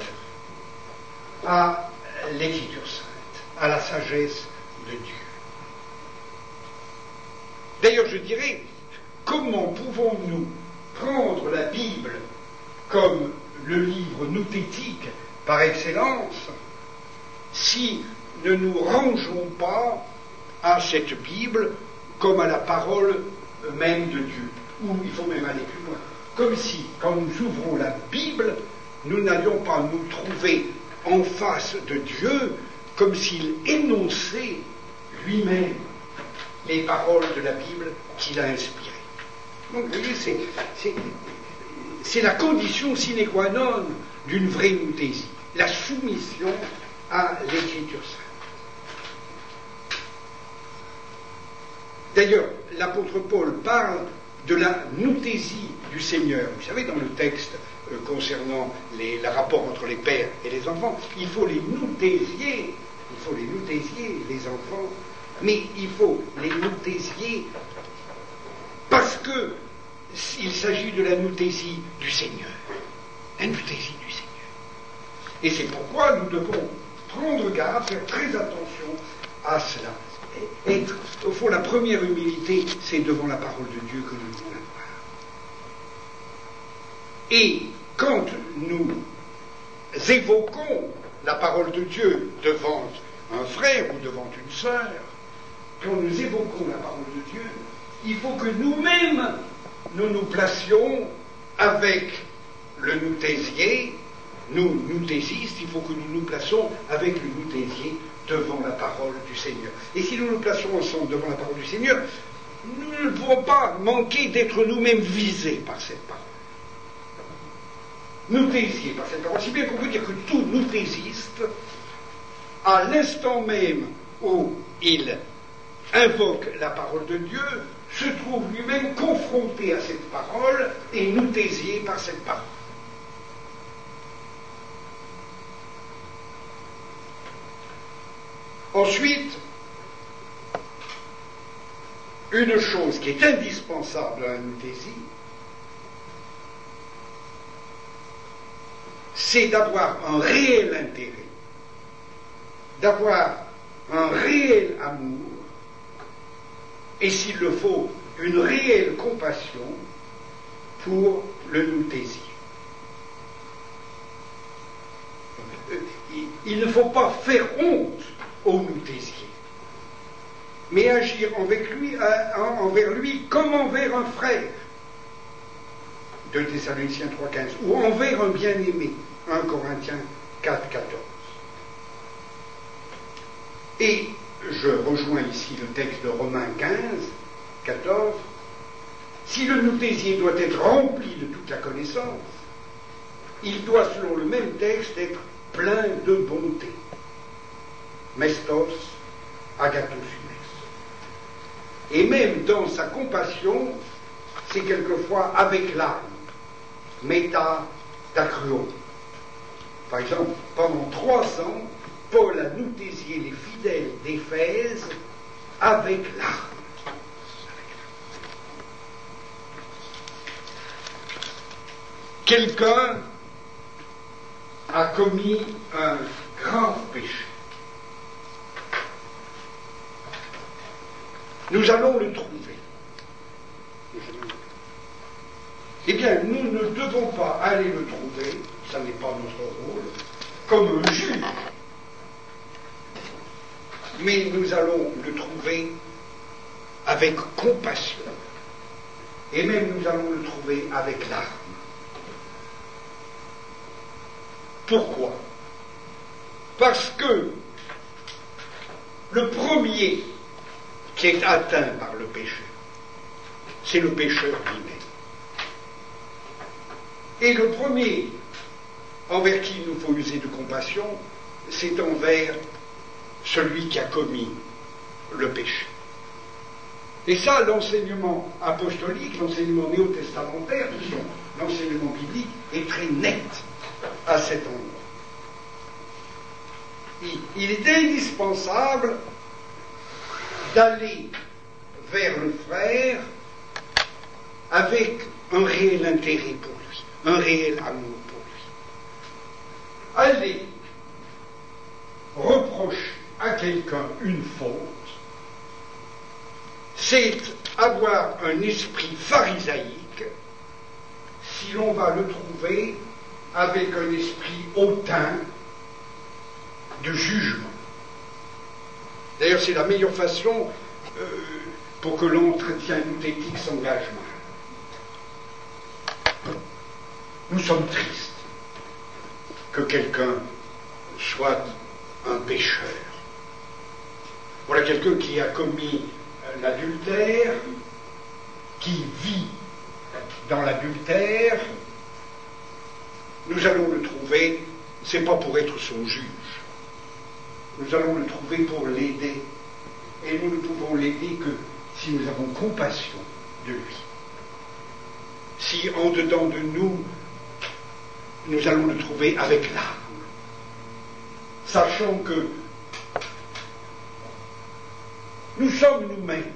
à l'Écriture sainte, à la sagesse de Dieu. D'ailleurs, je dirais, comment pouvons-nous prendre la Bible comme le livre noutétique par excellence, si ne nous rangeons pas à cette Bible comme à la parole même de Dieu. Ou il faut même aller plus loin. Comme si, quand nous ouvrons la Bible, nous n'allions pas nous trouver en face de Dieu comme s'il énonçait lui-même les paroles de la Bible qu'il a inspirées. Donc vous voyez, c'est, c'est, c'est la condition sine qua non d'une vraie noutésie. La soumission à l'Écriture sainte. D'ailleurs, l'apôtre Paul parle de la noutésie du Seigneur. Vous savez, dans le texte euh, concernant les, le rapport entre les pères et les enfants, il faut les noutésier, il faut les noutésier, les enfants, mais il faut les noutésier parce que il s'agit de la noutésie du Seigneur. La noutésie du Seigneur. Et c'est pourquoi nous devons prendre garde, faire très attention à cela. Et, et au fond, la première humilité, c'est devant la parole de Dieu que nous devons l'avoir. Et quand nous évoquons la parole de Dieu devant un frère ou devant une sœur, quand nous évoquons la parole de Dieu, il faut que nous-mêmes, nous nous placions avec le noutésier. Nous, noutézistes, il faut que nous nous placions avec le noutésier devant la parole du Seigneur. Et si nous nous plaçons ensemble devant la parole du Seigneur, nous ne pouvons pas manquer d'être nous-mêmes visés par cette parole. Noutésier par cette parole. Si bien qu'on peut dire que tout noutéziste, à l'instant même où il invoque la parole de Dieu, se trouve lui-même confronté à cette parole et noutésié par cette parole. Ensuite, une chose qui est indispensable à la nouthésie, c'est d'avoir un réel intérêt, d'avoir un réel amour, et s'il le faut, une réelle compassion pour le nouthésier. Il ne faut pas faire honte au nouthésier, mais agir envers lui, envers lui comme envers un frère. deux Thessaloniciens trois quinze, ou envers un bien-aimé, un Corinthiens quatre quatorze. Et je rejoins ici le texte de Romains quinze quatorze. Si le nouthésier doit être rempli de toute la connaissance, il doit, selon le même texte, être plein de bonté. Mestos, agathos humes. Et même dans sa compassion, c'est quelquefois avec larmes. Méta dacruon. Par exemple, pendant trois ans, Paul a nouthésié les fidèles d'Éphèse avec larmes. Quelqu'un a commis un grave péché. Nous allons le trouver. Eh bien, nous ne devons pas aller le trouver, ça n'est pas notre rôle, comme un juge, mais nous allons le trouver avec compassion, et même nous allons le trouver avec larmes. Pourquoi? Parce que le premier qui est atteint par le péché, c'est le pécheur lui-même. Et le premier envers qui il nous faut user de compassion, c'est envers celui qui a commis le péché. Et ça, l'enseignement apostolique, l'enseignement néo-testamentaire, l'enseignement biblique, est très net à cet endroit. Il, il est indispensable d'aller vers le frère avec un réel intérêt pour lui, un réel amour pour lui. Aller reprocher à quelqu'un une faute, c'est avoir un esprit pharisaïque si l'on va le trouver avec un esprit hautain de jugement. D'ailleurs, c'est la meilleure façon euh, pour que l'entretien nouthétique s'engage mal. Nous sommes tristes que quelqu'un soit un pécheur. Voilà quelqu'un qui a commis l'adultère, qui vit dans l'adultère. Nous allons le trouver, c'est pas pour être son juge. Nous allons le trouver pour l'aider. Et nous ne pouvons l'aider que si nous avons compassion de lui. Si en dedans de nous, nous allons le trouver avec larmes, sachant que nous sommes nous-mêmes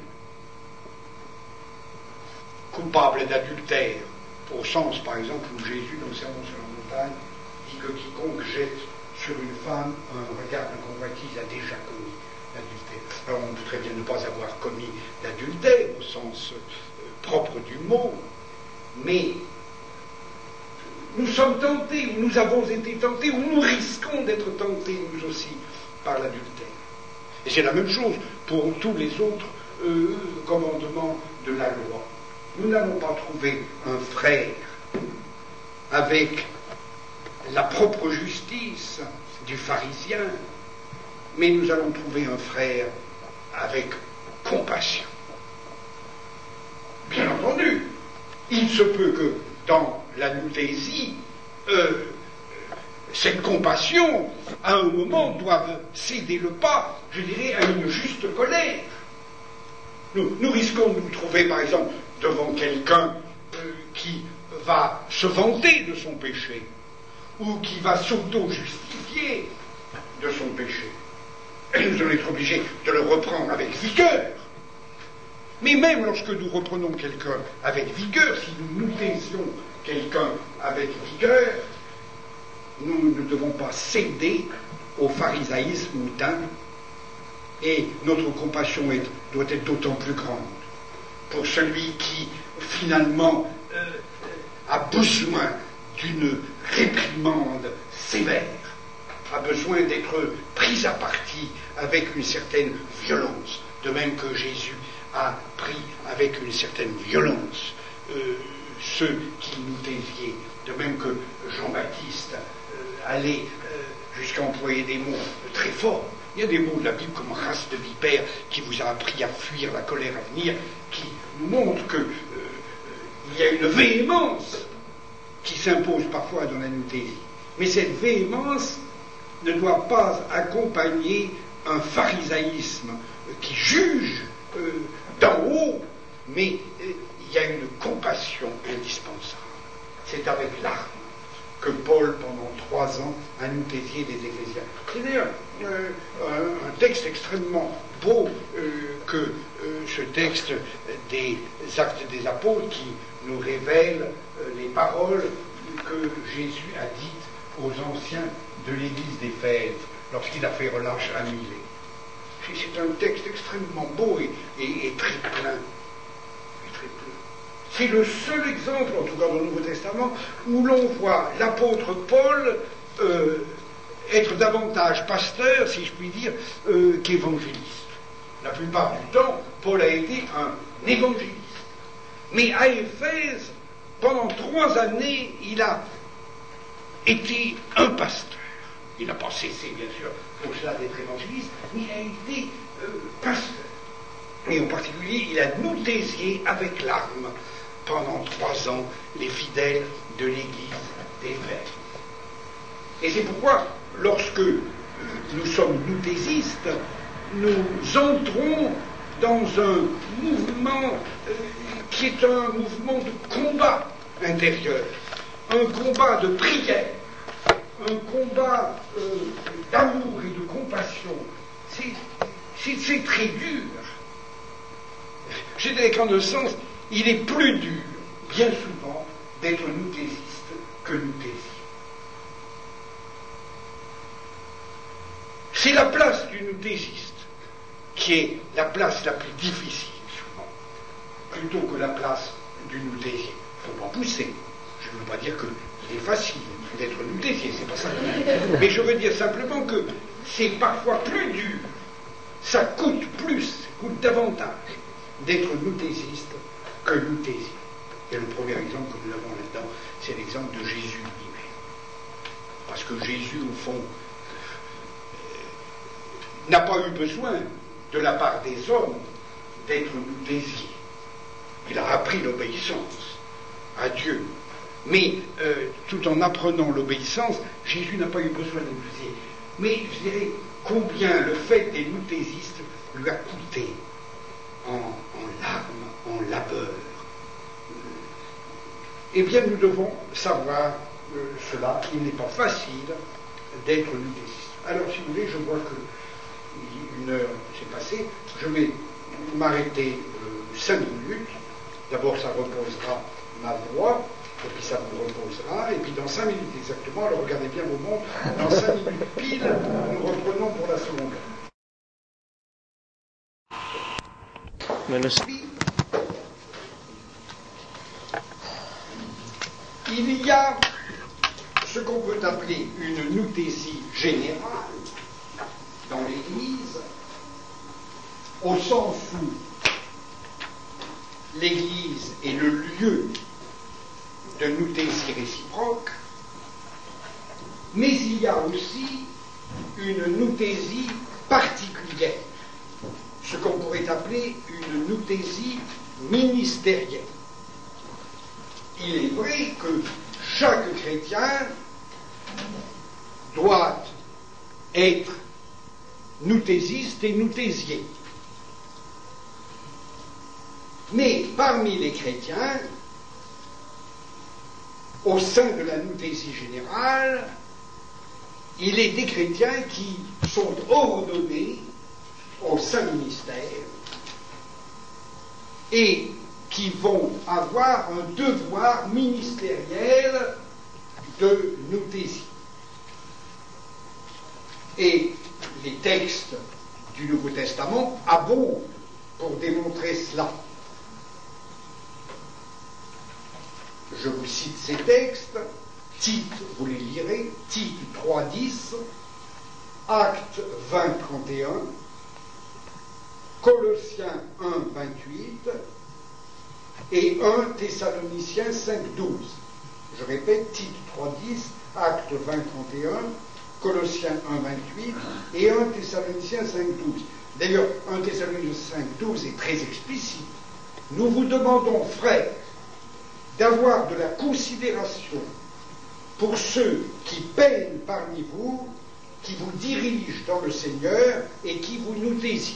coupables d'adultère, au sens, par exemple, où Jésus, dans le Sermon sur la montagne, dit que quiconque jette sur une femme un regard de convoitise a déjà commis l'adultère. Alors on peut très bien ne pas avoir commis l'adultère au sens euh, propre du mot, mais nous sommes tentés, ou nous avons été tentés, ou nous risquons d'être tentés, nous aussi, par l'adultère. Et c'est la même chose pour tous les autres euh, commandements de la loi. Nous n'allons pas trouver un frère avec la propre justice du pharisien, mais nous allons trouver un frère avec compassion. Bien entendu, il se peut que dans la nouthésie, euh, cette compassion, à un moment, doive céder le pas, je dirais, à une juste colère. Nous, nous risquons de nous trouver, par exemple, devant quelqu'un euh, qui va se vanter de son péché, ou qui va s'auto-justifier de son péché. Et nous allons être obligés de le reprendre avec vigueur. Mais même lorsque nous reprenons quelqu'un avec vigueur, si nous nous taisions quelqu'un avec vigueur, nous ne devons pas céder au pharisaïsme hautain, et notre compassion est, doit être d'autant plus grande pour celui qui, finalement, euh, a besoin d'une réprimande sévère, a besoin d'être pris à partie avec une certaine violence, de même que Jésus a pris avec une certaine violence euh, ceux qui nous déviaient, de même que Jean-Baptiste euh, allait euh, jusqu'à employer des mots très forts. Il y a des mots de la Bible comme race de vipère qui vous a appris à fuir la colère à venir, qui nous montrent qu'il euh, y a une véhémence qui s'impose parfois dans la nuthésie. Mais cette véhémence ne doit pas accompagner un pharisaïsme qui juge euh, d'en haut, mais euh, il y a une compassion indispensable. C'est avec l'arme que Paul, pendant trois ans, a nuthésié des Ecclésiens. C'est d'ailleurs euh, un, un texte extrêmement beau euh, que euh, ce texte des Actes des Apôtres qui nous révèle euh, les paroles que Jésus a dites aux anciens de l'église d'Éphèse lorsqu'il a fait relâche à Milet. C'est un texte extrêmement beau et, et, et très plein. Et très plein. C'est le seul exemple, en tout cas dans le Nouveau Testament, où l'on voit l'apôtre Paul euh, être davantage pasteur, si je puis dire, euh, qu'évangéliste. La plupart du temps, Paul a été un évangéliste. Mais à Éphèse, pendant trois années, il a été un pasteur. Il n'a pas cessé, bien sûr, pour cela d'être évangéliste, mais il a été euh, pasteur. Et en particulier, il a nuthésié avec l'arme pendant trois ans les fidèles de l'église d'Éphèse. Et c'est pourquoi, lorsque nous sommes nuthésistes, nous entrons dans un mouvement euh, qui est un mouvement de combat intérieur, un combat de prière, un combat euh, d'amour et de compassion. C'est, c'est, c'est très dur. Je dirais qu'en un sens, il est plus dur, bien souvent, d'être nuthésiste que nuthésien. C'est la place du nuthésiste qui est la place la plus difficile, souvent, plutôt que la place du nuthésien. Il ne faut pas pousser. Je ne veux pas dire qu'il est facile d'être nuthésien, c'est pas ça. Mais je veux dire simplement que c'est parfois plus dur, ça coûte plus, ça coûte davantage d'être nuthésiste que nuthésien. Et le premier exemple que nous avons là-dedans, c'est l'exemple de Jésus lui-même. Parce que Jésus, au fond, n'a pas eu besoin, de la part des hommes, d'être nuthésien. Il a appris l'obéissance à Dieu. Mais euh, tout en apprenant l'obéissance, Jésus n'a pas eu besoin de nuthésien. Mais je dirais combien le fait des nuthésistes lui a coûté en, en larmes, en labeur. Eh bien, nous devons savoir euh, cela. Il n'est pas facile d'être nuthésiste. Alors, si vous voulez, je vois que une heure s'est passée. Je vais m'arrêter euh, cinq minutes. D'abord, ça reposera ma voix, et puis ça vous reposera. Et puis, dans cinq minutes exactement, alors regardez bien vos montres, dans cinq minutes pile, nous reprenons pour la seconde heure. Il y a ce qu'on peut appeler une nuthésie générale dans l'Église, au sens où l'Église est le lieu de nuthésie réciproque, mais il y a aussi une nuthésie particulière, ce qu'on pourrait appeler une nuthésie ministérielle. Il est vrai que chaque chrétien doit être nuthésiste et nuthésien. Mais parmi les chrétiens, au sein de la nuthésie générale, il est des chrétiens qui sont ordonnés au saint ministère et qui vont avoir un devoir ministériel de noutaisie. Et les textes du Nouveau Testament abondent pour démontrer cela. Je vous cite ces textes. Tite, vous les lirez, Tite trois dix, Actes vingt trente et un, Colossiens un vingt-huit et un Thessaloniciens cinq douze. Je répète, Tite trois dix, Actes vingt trente et un, Colossiens un vingt-huit et un Thessaloniciens cinq douze. D'ailleurs, un Thessaloniciens cinq douze est très explicite. Nous vous demandons, frères, d'avoir de la considération pour ceux qui peinent parmi vous, qui vous dirigent dans le Seigneur et qui vous noutésient.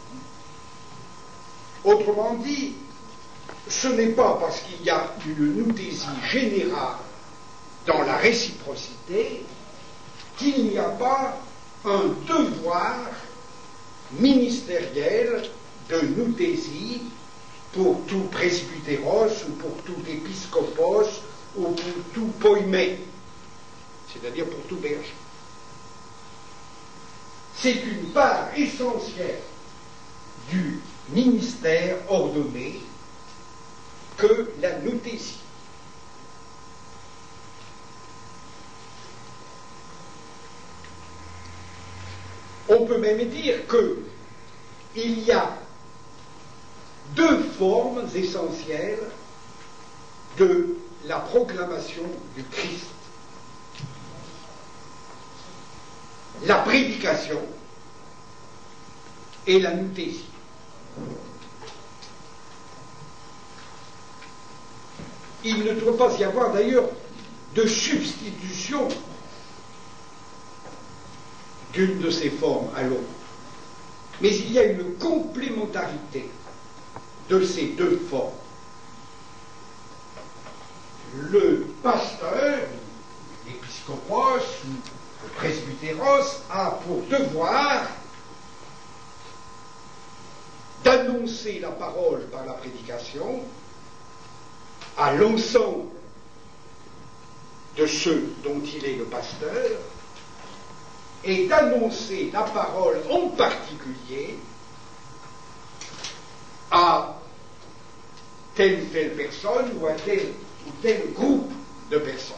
Autrement dit, ce n'est pas parce qu'il y a une noutaisie générale dans la réciprocité qu'il n'y a pas un devoir ministériel de noutaisie pour tout presbytéros ou pour tout épiscopos ou pour tout poimé, c'est-à-dire pour tout berger. C'est une part essentielle du ministère ordonné que la noutaisie. On peut même dire qu'il y a deux formes essentielles de la proclamation du Christ. La prédication et la noutaisie. Il ne doit pas y avoir d'ailleurs de substitution d'une de ces formes à l'autre. Mais il y a une complémentarité de ces deux formes. Le pasteur, l'épiscopos, le presbytéros, a pour devoir d'annoncer la parole par la prédication à l'ensemble de ceux dont il est le pasteur, et d'annoncer la parole en particulier à telle ou telle personne ou à tel ou tel groupe de personnes.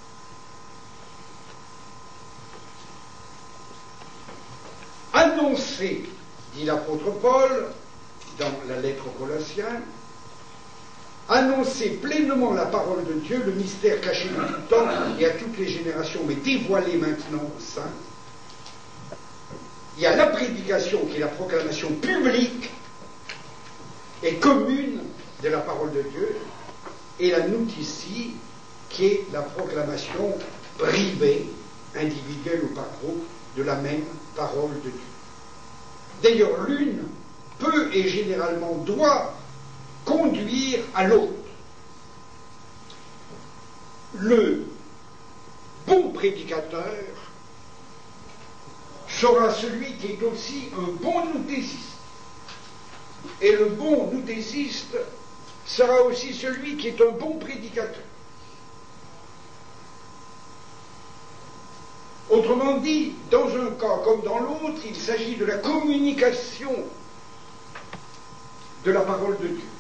Annoncer, dit l'apôtre Paul dans la lettre aux Colossiens, annoncer pleinement la parole de Dieu, le mystère caché de tout temps et à toutes les générations, mais dévoilé maintenant aux saints. Il y a la prédication qui est la proclamation publique et commune de la parole de Dieu, et la noutaisie qui est la proclamation privée, individuelle ou par groupe, de la même parole de Dieu. D'ailleurs, l'une peut et généralement doit conduire à l'autre. Le bon prédicateur sera celui qui est aussi un bon noutaisiste. Et le bon noutaisiste sera aussi celui qui est un bon prédicateur. Autrement dit, dans un cas comme dans l'autre, il s'agit de la communication de la parole de Dieu.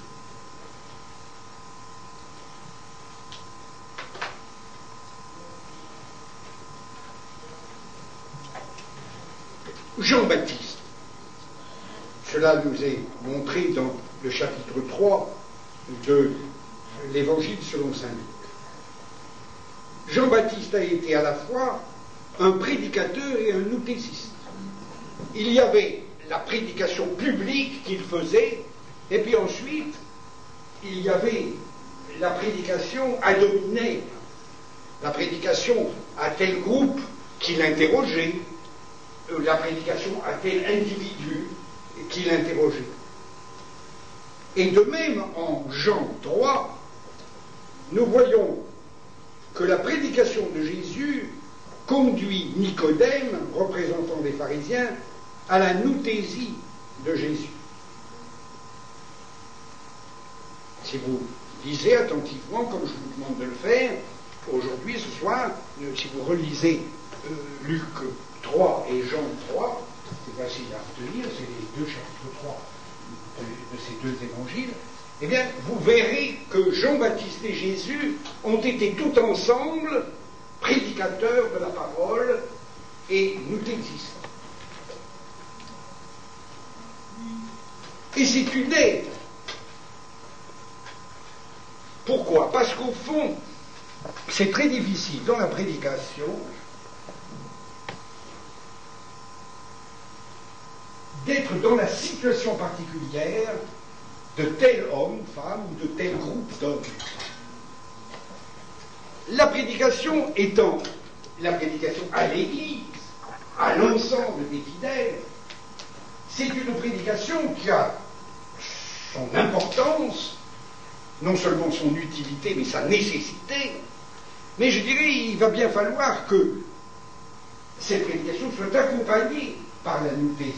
Jean-Baptiste, cela nous est montré dans le chapitre trois de l'Évangile selon saint Luc. Jean-Baptiste a été à la fois un prédicateur et un noutaisiste. Il y avait la prédication publique qu'il faisait, et puis ensuite, il y avait la prédication ad hominem, la prédication à tel groupe qui l'interrogeait, la prédication à tel individu qui l'interrogeait. Et de même, en Jean trois, nous voyons que la prédication de Jésus conduit Nicodème, représentant des pharisiens, à la noutaisie de Jésus. si vous lisez attentivement, comme je vous demande de le faire, aujourd'hui, ce soir, euh, si vous relisez euh, Luc trois et Jean trois, c'est facile à retenir, c'est les deux chapitres trois de, de ces deux évangiles, eh bien, vous verrez que Jean-Baptiste et Jésus ont été tout ensemble prédicateurs de la parole et noutétistes. Et c'est une aide. Pourquoi? Parce qu'au fond, c'est très difficile dans la prédication d'être dans la situation particulière de tel homme, femme, ou de tel groupe d'hommes. La prédication étant la prédication à l'Église, à l'ensemble des fidèles, c'est une prédication qui a son importance, non seulement son utilité, mais sa nécessité. Mais je dirais, il va bien falloir que cette prédication soit accompagnée par la noutésie.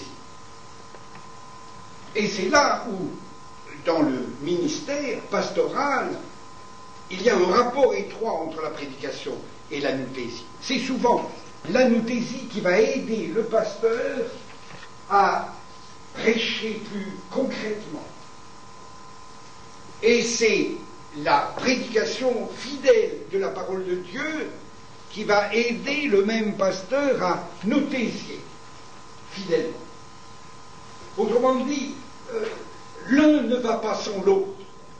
Et c'est là où, dans le ministère pastoral, il y a un rapport étroit entre la prédication et la noutésie. C'est souvent la noutésie qui va aider le pasteur à prêcher plus concrètement. Et c'est la prédication fidèle de la parole de Dieu qui va aider le même pasteur à noutésier fidèlement. Autrement dit, euh, l'un ne va pas sans l'autre.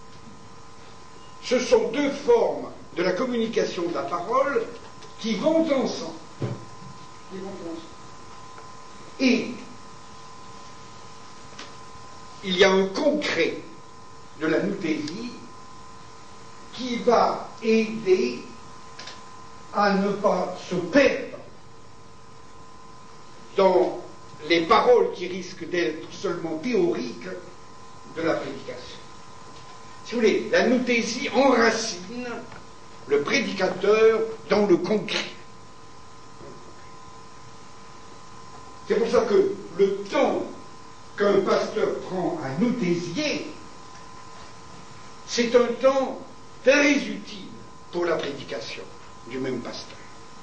Ce sont deux formes de la communication de la parole qui vont ensemble. Qui vont ensemble. Et il y a un concret de la noutésie qui va aider à ne pas se perdre dans les paroles qui risquent d'être seulement théoriques de la prédication. Si vous voulez, la noutésie enracine le prédicateur dans le concret. C'est pour ça que le temps qu'un pasteur prend à noutésier, c'est un temps très utile pour la prédication du même pasteur.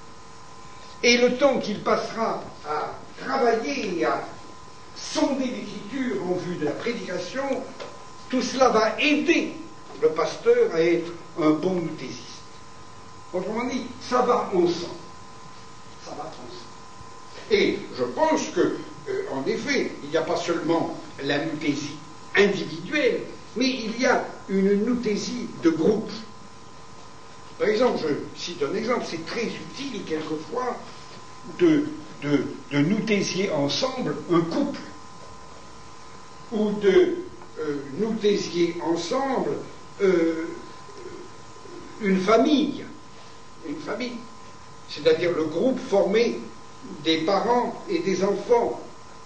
Et le temps qu'il passera à travailler et à sonder l'Écriture en vue de la prédication, tout cela va aider le pasteur à être un bon noutéziste. Autrement dit, ça va ensemble. Ça va ensemble. Et je pense que, euh, en effet, il n'y a pas seulement la noutésie individuelle, mais il y a une noutésie de groupe. Par exemple, je cite un exemple, c'est très utile quelquefois de, de, de noutésier ensemble un couple, ou de euh, noutésier ensemble euh, une famille, une famille, c'est-à-dire le groupe formé des parents et des enfants.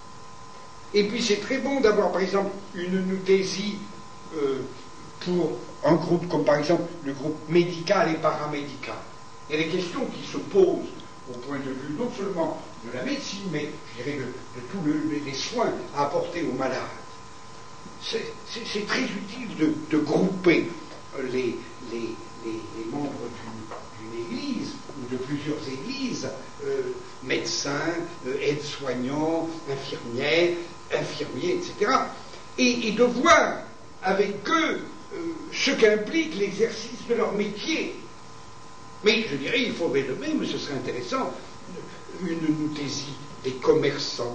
Et puis c'est très bon d'avoir par exemple une noutésie euh, pour un groupe comme par exemple le groupe médical et paramédical. Il y a des questions qui se posent au point de vue non seulement de la médecine, mais je dirais de, de tous le, les soins à apporter aux malades. C'est, c'est, c'est très utile de, de grouper les, les, les, les membres d'une, d'une église ou de plusieurs églises, euh, médecins, euh, aides-soignants, infirmières, infirmiers, et cetera. Et, et de voir avec eux euh, ce qu'implique l'exercice de leur métier. Mais je dirais, il faudrait de même, ce serait intéressant, une noutésie des commerçants,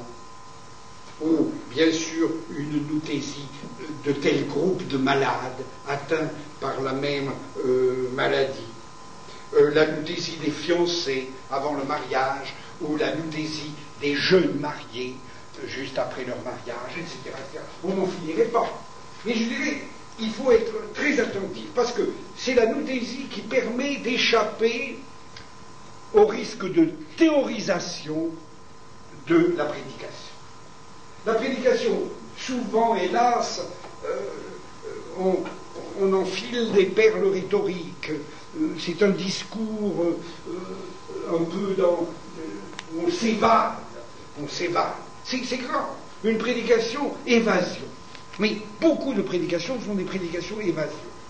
ou bien sûr une noutésie de tel groupe de malades atteints par la même euh, maladie, euh, la noutésie des fiancés avant le mariage, ou la noutésie des jeunes mariés euh, juste après leur mariage, et cetera, et cetera. On n'en finirait pas. Mais je dirais, il faut être très attentif, parce que c'est la noutésie qui permet d'échapper au risque de théorisation de la prédication. La prédication, souvent, hélas, euh, on, on enfile des perles rhétoriques. Euh, c'est un discours euh, un peu dans... Euh, on s'évade. On s'évade. C'est, c'est grave. Une prédication évasion. Mais beaucoup de prédications sont des prédications évasion.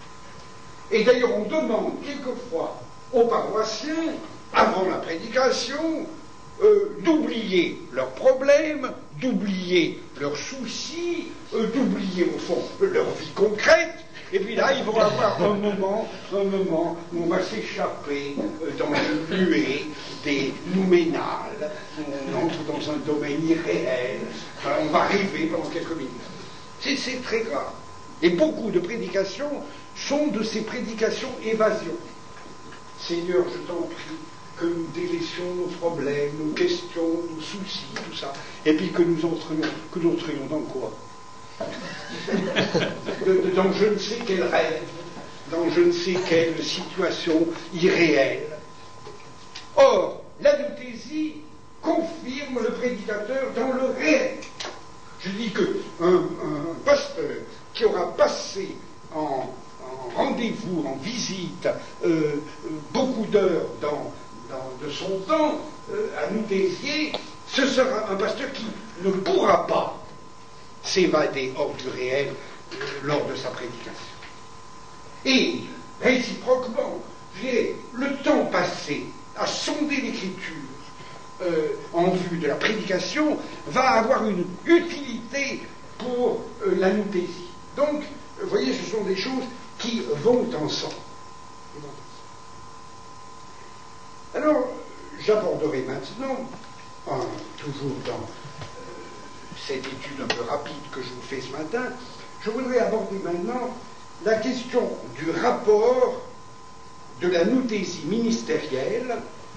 Et d'ailleurs, on demande quelquefois aux paroissiens, avant la prédication, euh, d'oublier leurs problèmes, d'oublier leurs soucis, euh, d'oublier au fond leur vie concrète. Et puis là, ils vont avoir un moment, un moment où on va s'échapper euh, dans une nuée des nouménales, on entre dans un domaine irréel, enfin, on va rêver pendant quelques minutes. C'est, c'est très grave. Et beaucoup de prédications sont de ces prédications évasion. Seigneur, je t'en prie, que nous délaissions nos problèmes, nos questions, nos soucis, tout ça, et puis que nous entrions, que nous entrions dans quoi? de, de, dans je ne sais quel rêve, dans je ne sais quelle situation irréelle. Or, l'anoutésie confirme le prédicateur dans le réel. Je dis que un, un pasteur qui aura passé en, en rendez-vous, en visite, euh, beaucoup d'heures dans, dans, de son temps euh, à noutésier, ce sera un pasteur qui ne pourra pas s'évader hors du réel euh, lors de sa prédication. Et, réciproquement, j'ai le temps passé à sonder l'écriture euh, en vue de la prédication va avoir une utilité pour euh, l'anoutésie. Donc, vous voyez, ce sont des choses qui vont ensemble. Alors, j'aborderai maintenant, en, toujours dans euh, cette étude un peu rapide que je vous fais ce matin, je voudrais aborder maintenant la question du rapport de la noutésie ministérielle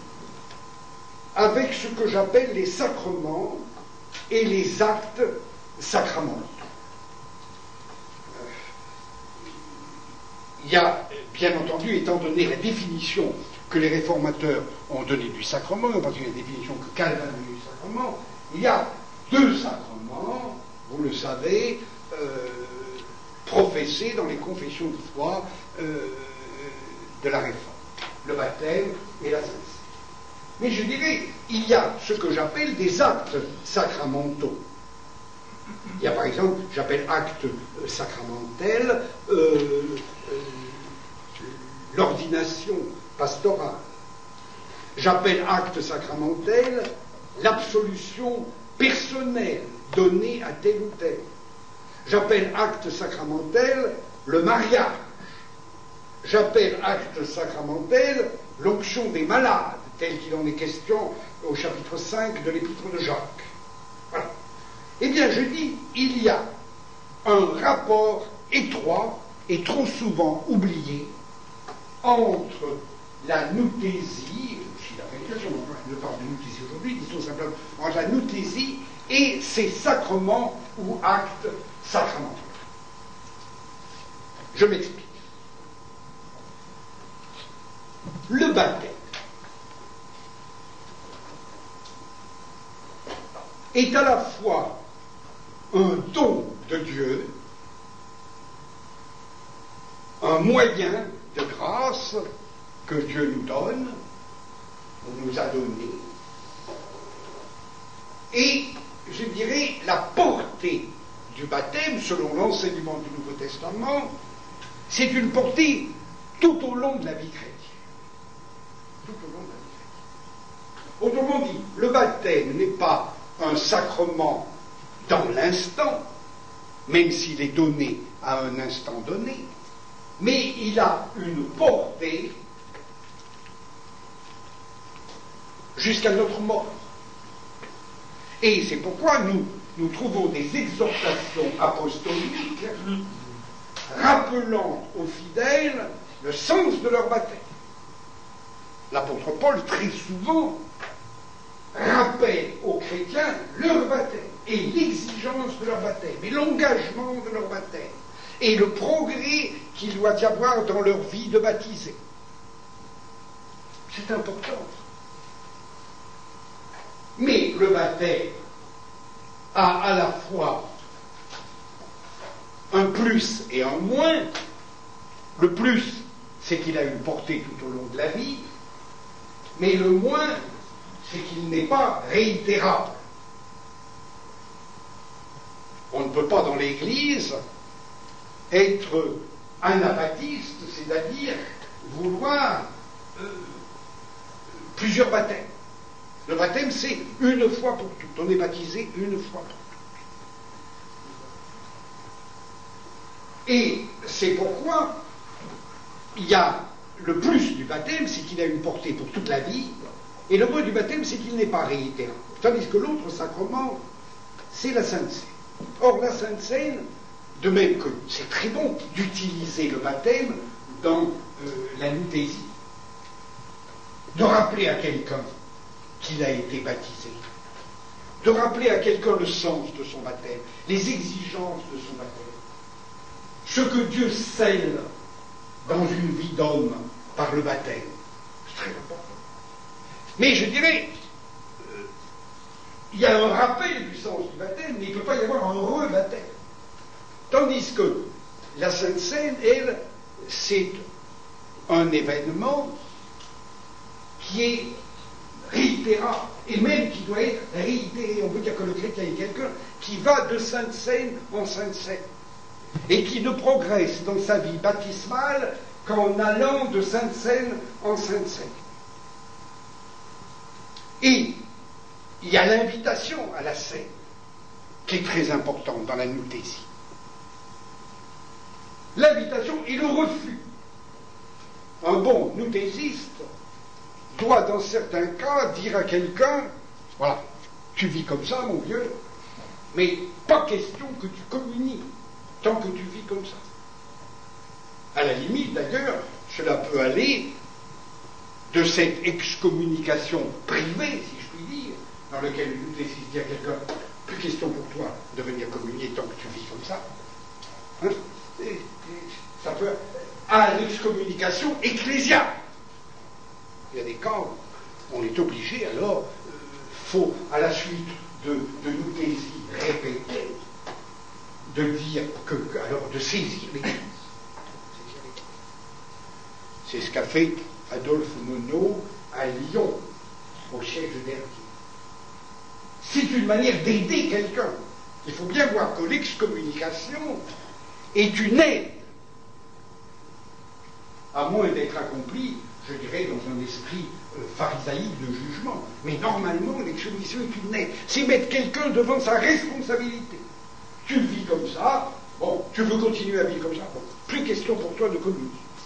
avec ce que j'appelle les sacrements et les actes sacramentaux. Il y a, bien entendu, étant donné la définition que les réformateurs ont donnée du sacrement, en particulier la définition que Calvin a donnée du sacrement, il y a deux sacrements, vous le savez, euh, professés dans les confessions de foi euh, de la Réforme, le baptême et la Sainte Seine. Mais je dirais, il y a ce que j'appelle des actes sacramentaux. Il y a par exemple, j'appelle acte euh, sacramentel, euh, euh, l'ordination pastorale. J'appelle acte sacramentel l'absolution personnelle donnée à tel ou tel. J'appelle acte sacramentel le mariage. J'appelle acte sacramentel l'onction des malades, tel qu'il en est question au chapitre cinq de l'épître de Jacques. Voilà. Eh bien, je dis, il y a un rapport étroit et trop souvent oublié entre la noutésie, si la prédication ne parle de noutésie aujourd'hui, disons simplement, entre la noutésie et ses sacrements ou actes sacramentaux. Je m'explique. Le baptême est à la fois un don de Dieu, un moyen de grâce que Dieu nous donne, ou nous a donné, et, je dirais, la portée du baptême, selon l'enseignement du Nouveau Testament, c'est une portée tout au long de la vie chrétienne. Tout au long de la vie chrétienne. Autrement dit, le baptême n'est pas un sacrement dans l'instant, même s'il est donné à un instant donné, mais il a une portée jusqu'à notre mort. Et c'est pourquoi nous, nous trouvons des exhortations apostoliques rappelant aux fidèles le sens de leur baptême. L'apôtre Paul, très souvent, rappelle aux chrétiens leur baptême et l'exigence de leur baptême et l'engagement de leur baptême et le progrès qu'il doit y avoir dans leur vie de baptisé. C'est important. Mais le baptême a à la fois un plus et un moins. Le plus, c'est qu'il a une portée tout au long de la vie, mais le moins, c'est qu'il n'est pas réitérable. On ne peut pas dans l'Église être anabaptiste, c'est-à-dire vouloir euh, plusieurs baptêmes. Le baptême, c'est une fois pour toutes. On est baptisé une fois pour toutes. Et c'est pourquoi il y a le plus du baptême, c'est qu'il a une portée pour toute la vie, et le moins du baptême, c'est qu'il n'est pas réitérant. Tandis que l'autre sacrement, c'est la Sainte Seine. Or, la Sainte Seine, de même que c'est très bon d'utiliser le baptême dans euh, la nuthésie, de rappeler à quelqu'un qu'il a été baptisé, de rappeler à quelqu'un le sens de son baptême, les exigences de son baptême, ce que Dieu scelle dans une vie d'homme par le baptême. C'est très important. Mais je dirais, euh, il y a un rappel du sens du baptême, mais il ne peut pas y avoir un rebaptême. Tandis que la Sainte Seine, elle, c'est un événement qui est réitérable, et même qui doit être réitéré. On peut dire que le chrétien est quelqu'un qui va de Sainte Seine en Sainte Seine, et qui ne progresse dans sa vie baptismale qu'en allant de Sainte Seine en Sainte Seine. Et il y a l'invitation à la Seine, qui est très importante dans la nuthésie. L'invitation et le refus. Un bon nuthésiste doit, dans certains cas, dire à quelqu'un, voilà, tu vis comme ça, mon vieux, mais pas question que tu communies tant que tu vis comme ça. À la limite, d'ailleurs, cela peut aller de cette excommunication privée, si je puis dire, dans laquelle le nuthésiste dit à quelqu'un, plus question pour toi de venir communier tant que tu vis comme ça. Hein? Et, et, ça peut à l'excommunication ecclésiale. Il y a des cas où on est obligé, alors, euh, faut, à la suite de, de nuthésie répétée, de dire que, alors, de saisir l'Église. C'est ce qu'a fait Adolphe Monod à Lyon, au siècle dernier. C'est une manière d'aider quelqu'un. Il faut bien voir que l'excommunication est une aide, à moins d'être accomplie, je dirais, dans un esprit euh, pharisaïque de jugement. Mais normalement, l'excommunication est une aide. C'est mettre quelqu'un devant sa responsabilité. Tu vis comme ça, bon, tu veux continuer à vivre comme ça, bon, plus question pour toi de communier.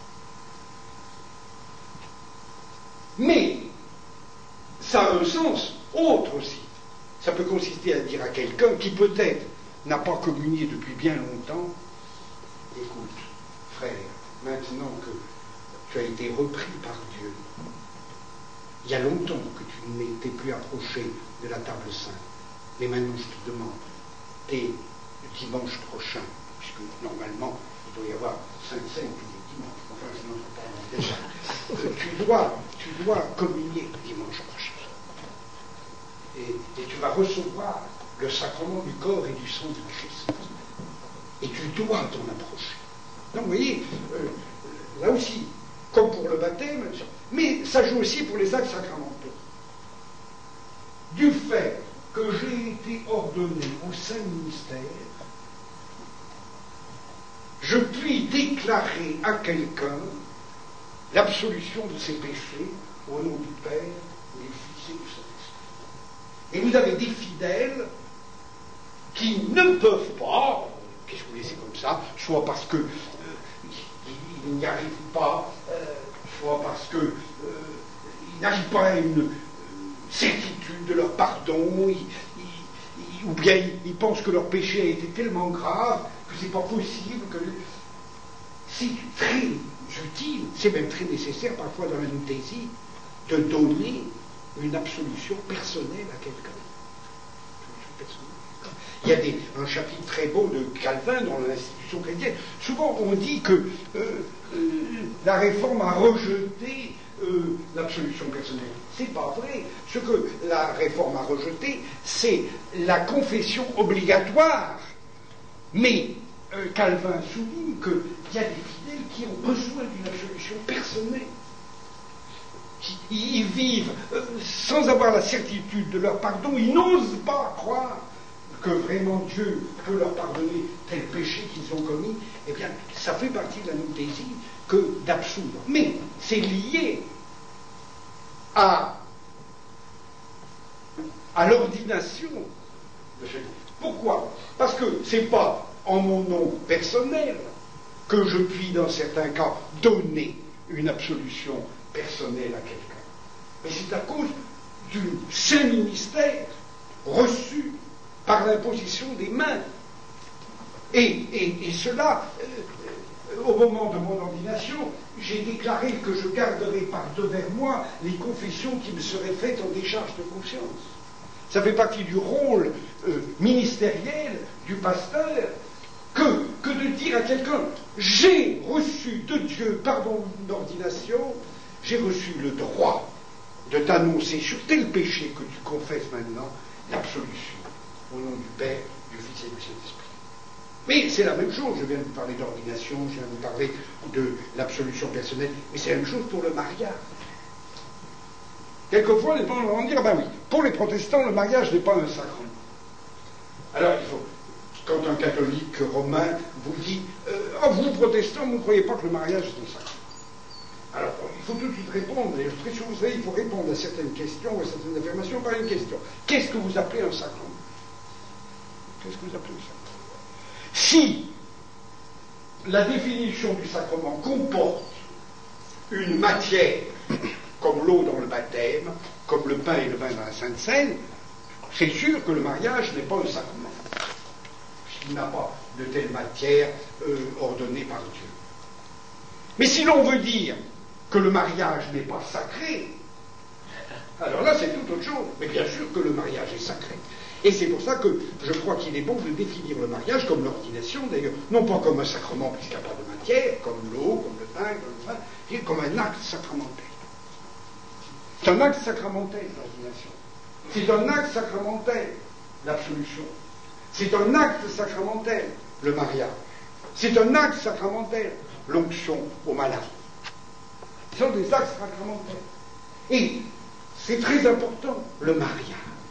Mais ça a un sens autre aussi. Ça peut consister à dire à quelqu'un qui peut-être n'a pas communié depuis bien longtemps, écoute, frère, maintenant que tu as été repris par Dieu, il y a longtemps que tu n'étais plus approché de la table sainte, mais maintenant je te demande, dès dimanche prochain, puisque normalement il doit y avoir Sainte Seine tous les dimanches, enfin c'est notre parlement déjà, euh, tu dois, tu dois communier dimanche prochain. Et, et tu vas recevoir le sacrement du corps et du sang du Christ. Et tu dois t'en approcher. Donc vous voyez, euh, là aussi, comme pour le baptême, mais ça joue aussi pour les actes sacramentaux. Du fait que j'ai été ordonné au Saint-Ministère, je puis déclarer à quelqu'un l'absolution de ses péchés au nom du Père, du Fils et du Saint-Esprit. Et vous avez des fidèles qui ne peuvent pas, qu'est-ce que vous laissez comme ça, soit parce que euh, ils n'y arrivent pas, euh, soit parce que euh, ils n'arrivent pas à une euh, certitude de leur pardon, ils, ils, ils, ou bien ils, ils pensent que leur péché a été tellement grave que c'est pas possible, que c'est très utile, c'est même très nécessaire parfois dans la nuthésie, de donner une absolution personnelle à quelqu'un. Il y a des, un chapitre très beau de Calvin dans l'institution chrétienne. Souvent on dit que euh, euh, la réforme a rejeté euh, l'absolution personnelle. C'est pas vrai. Ce que la réforme a rejeté, c'est la confession obligatoire. Mais euh, Calvin souligne qu'il y a des fidèles qui ont besoin d'une absolution personnelle. Ils vivent euh, sans avoir la certitude de leur pardon, ils n'osent pas croire que vraiment Dieu peut leur pardonner tel péché qu'ils ont commis, eh bien, ça fait partie de la nouthésie que d'absoudre. Mais c'est lié à, à l'ordination de ce livre. Pourquoi? Parce que ce n'est pas en mon nom personnel que je puis, dans certains cas, donner une absolution personnelle à quelqu'un. Mais c'est à cause du saint ministère reçu par l'imposition des mains. Et, et, et cela, euh, au moment de mon ordination, j'ai déclaré que je garderais par devers moi les confessions qui me seraient faites en décharge de conscience. Ça fait partie du rôle euh, ministériel du pasteur que, que de dire à quelqu'un « J'ai reçu de Dieu, par mon ordination, j'ai reçu le droit de t'annoncer sur tel péché que tu confesses maintenant l'absolution, au nom du Père, du Fils et du Saint-Esprit. » Mais c'est la même chose, je viens de vous parler d'ordination, je viens de vous parler de l'absolution personnelle, mais c'est la même chose pour le mariage. Quelquefois, les gens vont dire, ben oui, pour les protestants, le mariage n'est pas un sacrement. Alors, il faut, quand un catholique romain vous dit, euh, oh, vous, protestants, vous ne croyez pas que le mariage est un sacrement. Alors, il faut tout de suite répondre, et très souvent, vous savez, il faut répondre à certaines questions, à certaines affirmations par une question. Qu'est-ce que vous appelez un sacrement? Qu'est-ce que vous appelez un sacrement? Si la définition du sacrement comporte une matière, comme l'eau dans le baptême, comme le pain et le vin dans la Sainte Seine, c'est sûr que le mariage n'est pas un sacrement, puisqu'il n'a pas de telle matière euh, ordonnée par Dieu. Mais si l'on veut dire que le mariage n'est pas sacré, alors là c'est tout autre chose. Mais bien sûr que le mariage est sacré. Et c'est pour ça que je crois qu'il est bon de définir le mariage comme l'ordination, d'ailleurs, non pas comme un sacrement puisqu'il n'y a pas de matière, comme l'eau, comme le pain, comme le vin, mais comme un acte sacramentel. C'est un acte sacramentel, l'ordination. C'est un acte sacramentel, l'absolution. C'est un acte sacramentel, le mariage. C'est un acte sacramentel, l'onction aux malades. Ce sont des actes sacramentels. Et c'est très important, le mariage.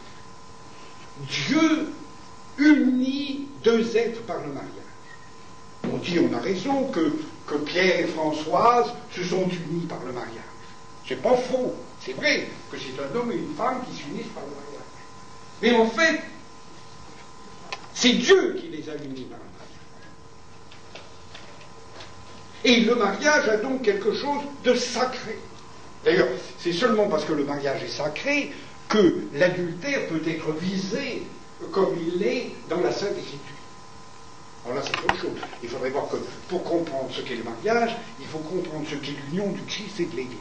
Dieu unit deux êtres par le mariage. On dit, on a raison, que, que Pierre et Françoise se sont unis par le mariage. C'est pas faux. C'est vrai que c'est un homme et une femme qui s'unissent par le mariage. Mais en fait, c'est Dieu qui les a unis par le mariage. Et le mariage a donc quelque chose de sacré. D'ailleurs, c'est seulement parce que le mariage est sacré que l'adultère peut être visé comme il l'est dans la Sainte Écriture. Alors là, c'est autre chose. Il faudrait voir que pour comprendre ce qu'est le mariage, il faut comprendre ce qu'est l'union du Christ et de l'Église.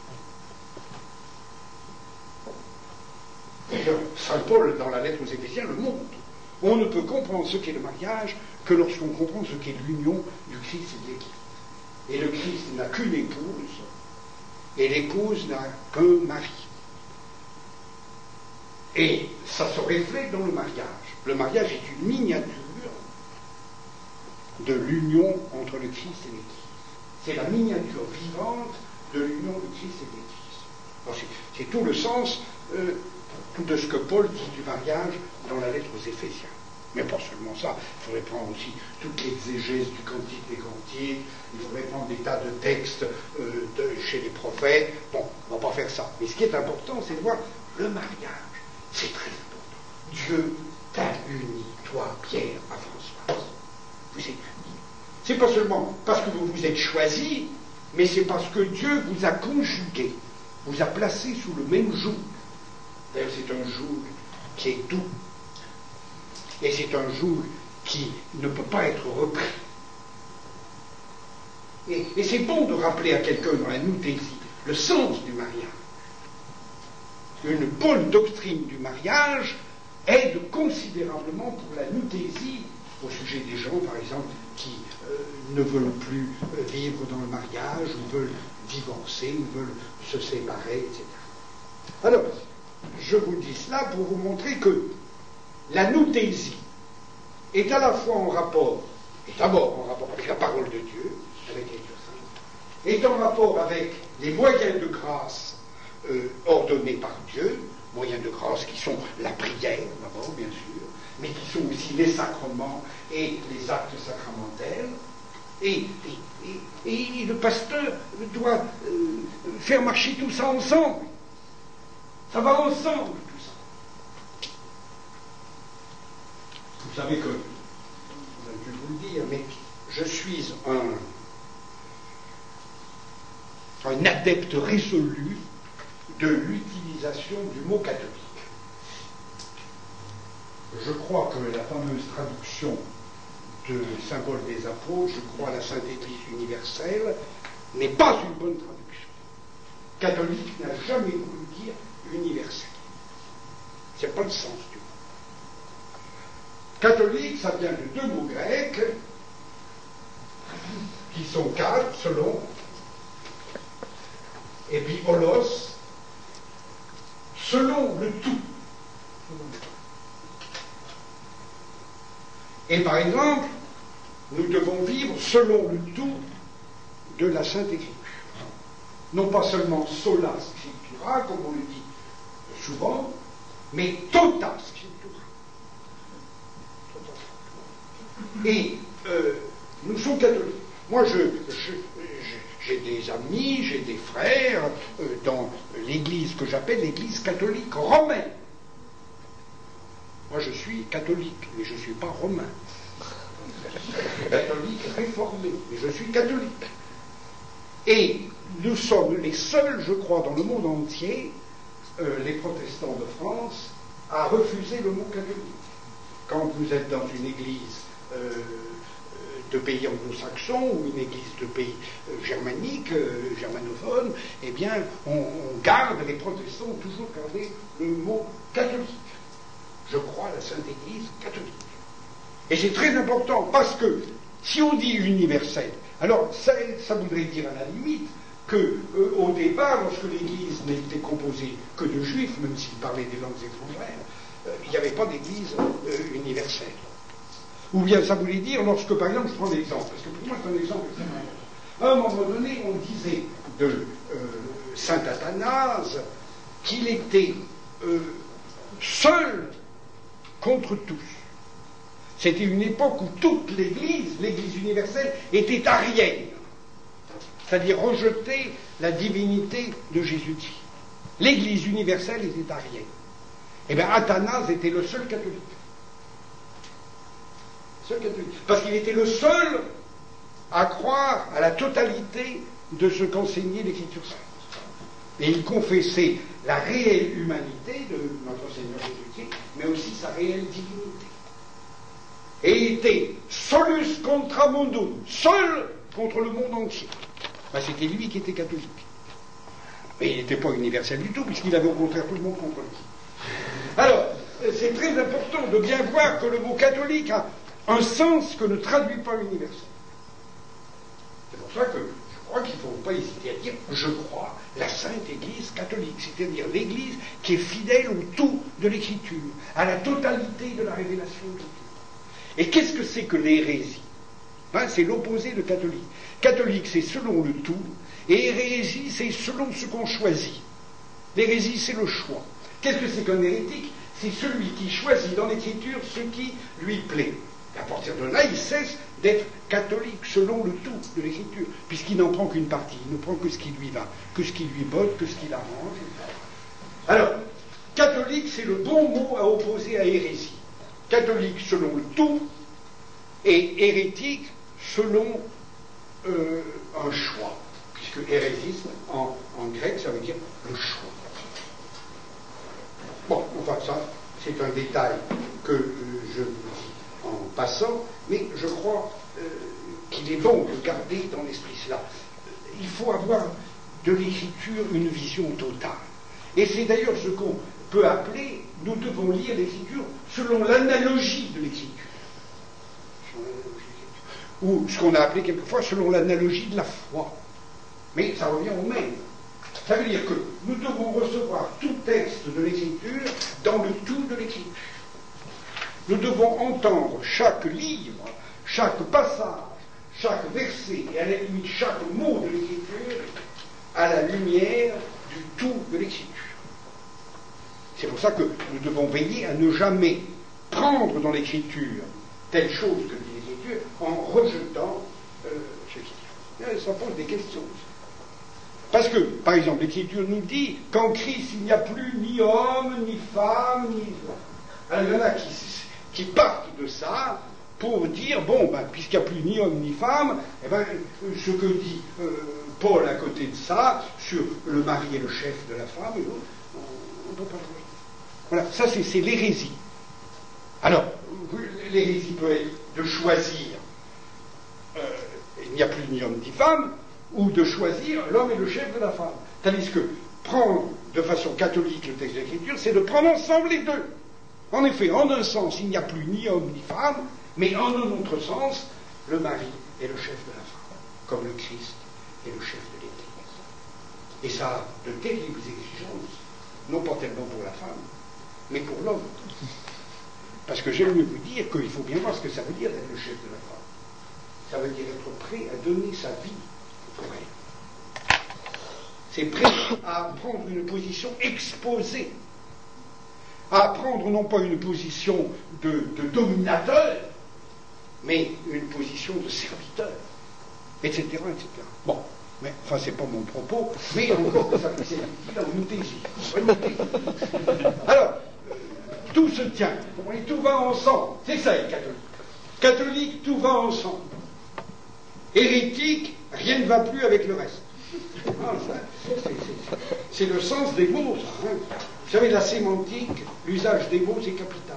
D'ailleurs, saint Paul, dans la lettre aux Éphésiens, le montre. On ne peut comprendre ce qu'est le mariage que lorsqu'on comprend ce qu'est l'union du Christ et de l'Église. Et le Christ n'a qu'une épouse, et l'épouse n'a qu'un mari. Et ça se reflète dans le mariage. Le mariage est une miniature de l'union entre le Christ et l'Église. C'est la miniature vivante de l'union du Christ et de l'Église. C'est, c'est tout le sens euh, de ce que Paul dit du mariage dans la lettre aux Éphésiens. Mais pas seulement ça, il faudrait prendre aussi toute l'exégèse du Cantique des Cantiques, il faudrait prendre des tas de textes euh, de, chez les prophètes. Bon, on ne va pas faire ça. Mais ce qui est important, c'est de voir le mariage. C'est très important. Dieu t'a uni, toi, Pierre, à Françoise. Vous êtes unis. C'est pas seulement parce que vous vous êtes choisis, mais c'est parce que Dieu vous a conjugués, vous a placés sous le même joug. D'ailleurs, c'est un joug qui est doux. Et c'est un joug qui ne peut pas être repris. Et, et c'est bon de rappeler à quelqu'un dans la nouthésie le sens du mariage. Une bonne doctrine du mariage aide considérablement pour la nouthésie au sujet des gens, par exemple, qui euh, ne veulent plus euh, vivre dans le mariage, ou veulent divorcer, ou veulent se séparer, et cetera. Alors, je vous dis cela pour vous montrer que la nouthésie est à la fois en rapport, est d'abord en rapport avec la parole de Dieu, avec l'Écriture sainte, est en rapport avec les moyens de grâce euh, ordonnés par Dieu, moyens de grâce qui sont la prière, d'abord, bien sûr, mais qui sont aussi les sacrements et les actes sacramentels. Et, et, et, et le pasteur doit euh, faire marcher tout ça ensemble. Ça va ensemble, tout ça. Vous savez que, je vais vous le dire, mais je suis un, un adepte résolu de l'utilisation du mot catholique. Je crois que la fameuse traduction de symbole des apôtres, je crois à la Sainte Église universelle, n'est pas une bonne traduction. Catholique n'a jamais voulu dire universel. C'est pas le sens du mot. Catholique, ça vient de deux mots grecs, qui sont quatre selon, et puis holos, selon le tout. Et par exemple, nous devons vivre selon le tout de la Sainte Écriture. Non pas seulement sola scriptura, comme on le dit souvent, mais tota scriptura. Et euh, nous sommes catholiques. Moi, je, je, je, j'ai des amis, j'ai des frères euh, dans l'église que j'appelle l'église catholique romaine. Moi, je suis catholique, mais je ne suis pas romain. Catholique réformé, mais je suis catholique. Et nous sommes les seuls, je crois, dans le monde entier, euh, les protestants de France, à refuser le mot catholique. Quand vous êtes dans une église euh, de pays anglo-saxons ou une église de pays euh, germaniques, euh, germanophones, eh bien, on, on garde, les protestants ont toujours gardé le mot catholique. Je crois à la Sainte Église catholique. Et c'est très important parce que si on dit universel, alors ça, ça voudrait dire à la limite que euh, au départ, lorsque l'Église n'était composée que de juifs, même s'ils parlaient des langues étrangères, euh, il n'y avait pas d'Église euh, universelle. Ou bien ça voulait dire lorsque, par exemple, je prends l'exemple, parce que pour moi c'est un exemple extrêmement important. À un moment donné, on disait de euh, saint Athanase qu'il était euh, seul contre tous. C'était une époque où toute l'Église, l'Église universelle, était arienne, c'est-à-dire rejetait la divinité de Jésus-Christ. L'Église universelle était arienne. Eh bien, Athanase était le seul catholique. Seul catholique. Parce qu'il était le seul à croire à la totalité de ce qu'enseignait l'Écriture sainte. Et il confessait la réelle humanité de notre Seigneur Jésus-Christ, mais aussi sa réelle divinité. Et était solus contra mundum, seul contre le monde entier. Ben, c'était lui qui était catholique. Mais il n'était pas universel du tout, puisqu'il avait au contraire tout le monde contre lui. Alors, c'est très important de bien voir que le mot catholique a un sens que ne traduit pas universel. C'est pour ça que je crois qu'il ne faut pas hésiter à dire « je crois la Sainte Église catholique », c'est-à-dire l'Église qui est fidèle au tout de l'Écriture, à la totalité de la révélation de Dieu. Et qu'est-ce que c'est que l'hérésie? Ben, c'est l'opposé de catholique. Catholique, c'est selon le tout, et hérésie, c'est selon ce qu'on choisit. L'hérésie, c'est le choix. Qu'est-ce que c'est qu'un hérétique? C'est celui qui choisit dans l'Écriture ce qui lui plaît. Et à partir de là, il cesse d'être catholique selon le tout de l'Écriture, puisqu'il n'en prend qu'une partie, il ne prend que ce qui lui va, que ce qui lui botte, que ce qui l'arrange. Alors, catholique, c'est le bon mot à opposer à hérésie. Catholique selon le tout, et hérétique selon euh, un choix, puisque hérésisme, en, en grec, ça veut dire le choix. Bon, enfin ça, c'est un détail que euh, je vous dis en passant, mais je crois euh, qu'il est bon de garder dans l'esprit cela. Il faut avoir de l'écriture une vision totale. Et c'est d'ailleurs ce qu'on peut appeler, nous devons lire l'écriture selon l'analogie de l'écriture. Ou ce qu'on a appelé quelquefois selon l'analogie de la foi. Mais ça revient au même. Ça veut dire que nous devons recevoir tout texte de l'écriture dans le tout de l'écriture. Nous devons entendre chaque livre, chaque passage, chaque verset, et à la limite chaque mot de l'écriture, à la lumière du tout de l'écriture. C'est pour ça que nous devons veiller à ne jamais prendre dans l'écriture telle chose que dit l'écriture en rejetant euh, ce qui dit. Ça pose des questions. Parce que, par exemple, l'écriture nous dit qu'en Christ, il n'y a plus ni homme, ni femme, ni... Alors, il y en a qui, qui partent de ça pour dire, bon, ben, puisqu'il n'y a plus ni homme ni femme, eh ben, ce que dit euh, Paul à côté de ça, sur le mari et le chef de la femme, on ne peut pas le voir. Voilà, ça c'est, c'est l'hérésie. Alors, l'hérésie peut être de choisir, euh, il n'y a plus ni homme ni femme, ou de choisir l'homme et le chef de la femme. Tandis que prendre de façon catholique le texte de l'Écriture, c'est de prendre ensemble les deux. En effet, en un sens, il n'y a plus ni homme ni femme, mais en un autre sens, le mari est le chef de la femme, comme le Christ est le chef de l'Église. Et ça a de terribles exigences, non pas tellement pour la femme, mais pour l'homme. Parce que j'aime mieux vous dire qu'il faut bien voir ce que ça veut dire d'être le chef de la femme. Ça veut dire être prêt à donner sa vie pour elle. C'est prêt à prendre une position exposée, à prendre non pas une position de, de dominateur, mais une position de serviteur, et cetera, et cetera. Bon, mais enfin c'est pas mon propos, mais encore que ça c'est dans une thésie. Alors, euh, tout se tient, et tout va ensemble. C'est ça les catholiques. Catholiques, tout va ensemble. Hérétique, rien ne va plus avec le reste. Ah, ça, c'est, c'est, c'est le sens des mots, ça. Hein. Vous savez, la sémantique, l'usage des mots, c'est capital.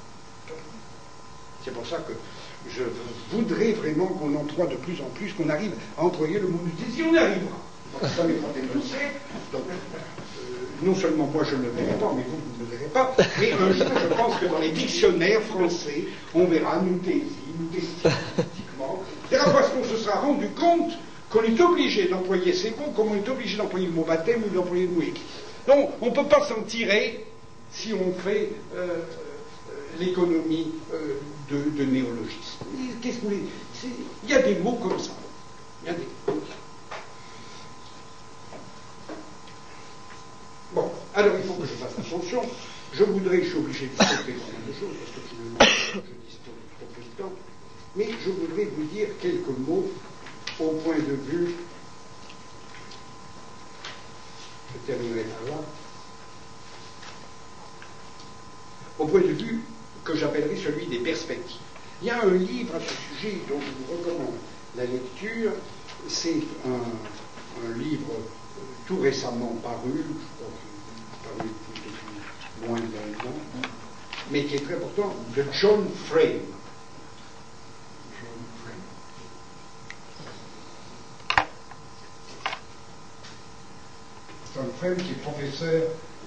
C'est pour ça que je voudrais vraiment qu'on emploie de plus en plus, qu'on arrive à employer le mot nudité. On y arrivera. Ça n'est pas dénoncé. Donc, euh, non seulement moi je ne le verrai pas, mais vous, vous ne le verrez pas. Mais un jour, je pense que dans les dictionnaires français, on verra nudésie, nudésie, politiquement. C'est parce qu'on se sera rendu compte qu'on est obligé d'employer ces mots, comme on est obligé d'employer le mot baptême ou d'employer le mot église. Donc, on ne peut pas s'en tirer si on fait euh, l'économie euh, de, de néologisme. Qu'est-ce que vous voulez ? Il y a des mots comme ça. Il y a des mots comme ça. Bon, alors il faut que je fasse attention. Je voudrais, je suis obligé de sauter pas mal de choses, parce que finalement, je dispose de trop peu de temps. Mais je voudrais vous dire quelques mots au point de vue. Je terminerai par là. Au point de vue que j'appellerai celui des perspectives. Il y a un livre à ce sujet dont je vous recommande la lecture. C'est un, un livre euh, tout récemment paru, je crois qu'il est paru depuis moins d'un an, mais qui est très important, de John Frame. John Frame. John Frame qui est professeur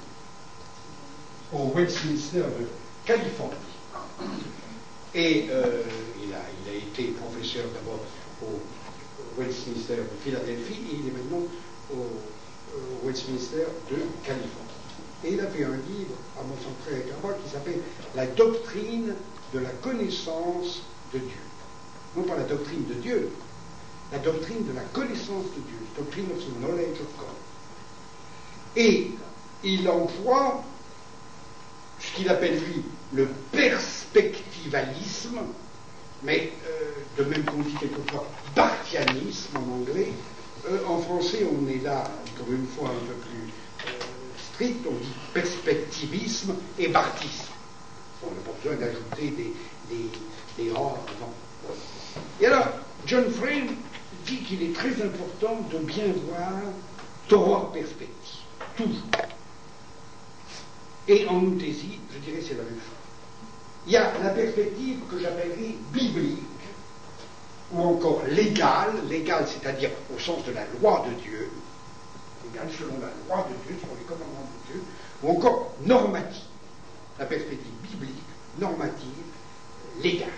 au Westminster de Californie. Et euh, il, a, il a été professeur d'abord au Westminster de Philadelphie et il est maintenant au, au Westminster de Californie. Et il a fait un livre, à mon sens très réclamable, qui s'appelle La doctrine de la connaissance de Dieu. Non pas la doctrine de Dieu, la doctrine de la connaissance de Dieu, la doctrine of the knowledge of God. Et il emploie ce qu'il appelle, lui, le perspectivalisme, mais euh, de même qu'on dit quelquefois barthianisme en anglais. Euh, en français, on est là, encore une fois, un peu plus euh, strict, on dit perspectivisme et barthisme. On n'a pas besoin d'ajouter des, des, des rares avant. Et alors, John Frame dit qu'il est très important de bien voir trois perspectives, toujours. Et en outhésie, je dirais c'est la même chose. Il y a la perspective que j'appellerais biblique, ou encore légale, légale c'est-à-dire au sens de la loi de Dieu, légale selon la loi de Dieu, selon les commandements de Dieu, ou encore normative, la perspective biblique, normative, légale.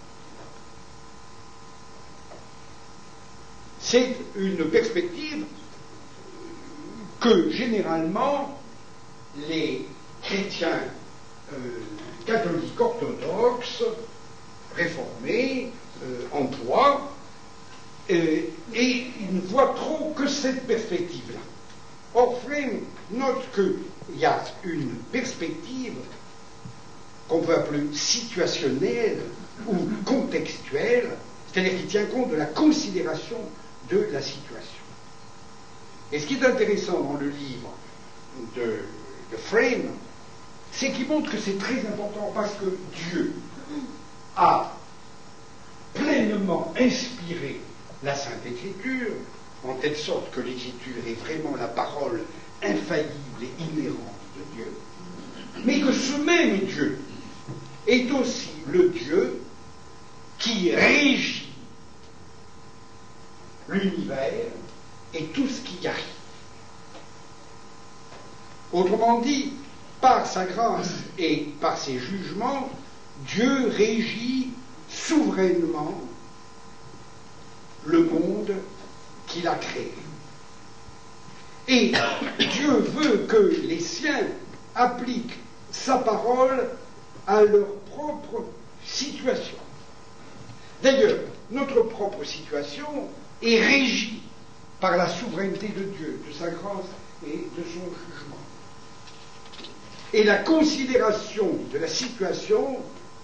C'est une perspective que généralement les chrétiens euh, catholiques orthodoxes, réformés, euh, emploient, euh, et ils ne voient trop que cette perspective-là. Or, Frame note qu'il y a une perspective qu'on peut appeler situationnel ou contextuel, c'est-à-dire qui tient compte de la considération de la situation. Et ce qui est intéressant dans le livre de, de Frame, c'est qu'il montre que c'est très important parce que Dieu a pleinement inspiré la Sainte Écriture, en telle sorte que l'Écriture est vraiment la parole infaillible et inhérente de Dieu, mais que ce même Dieu est aussi le Dieu qui régit l'univers et tout ce qui y arrive. Autrement dit, par sa grâce et par ses jugements, Dieu régit souverainement le monde qu'il a créé. Et Dieu veut que les siens appliquent sa parole à leur propre situation. D'ailleurs, notre propre situation est régie par la souveraineté de Dieu, de sa grâce et de son jugement. Et la considération de la situation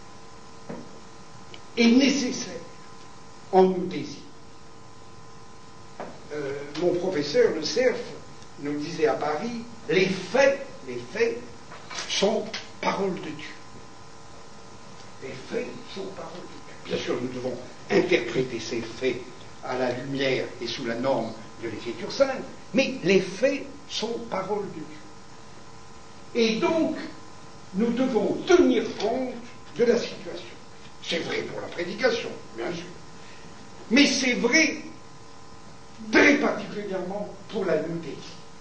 est nécessaire en nous désir. Euh, mon professeur, le Cerf, nous disait à Paris, les faits, les faits sont paroles de Dieu. Les faits sont paroles de Dieu. Bien sûr, nous devons interpréter ces faits à la lumière et sous la norme de l'Écriture sainte, mais les faits sont paroles de Dieu. Et donc, nous devons tenir compte de la situation. C'est vrai pour la prédication, bien sûr. Mais c'est vrai très particulièrement pour la nudité.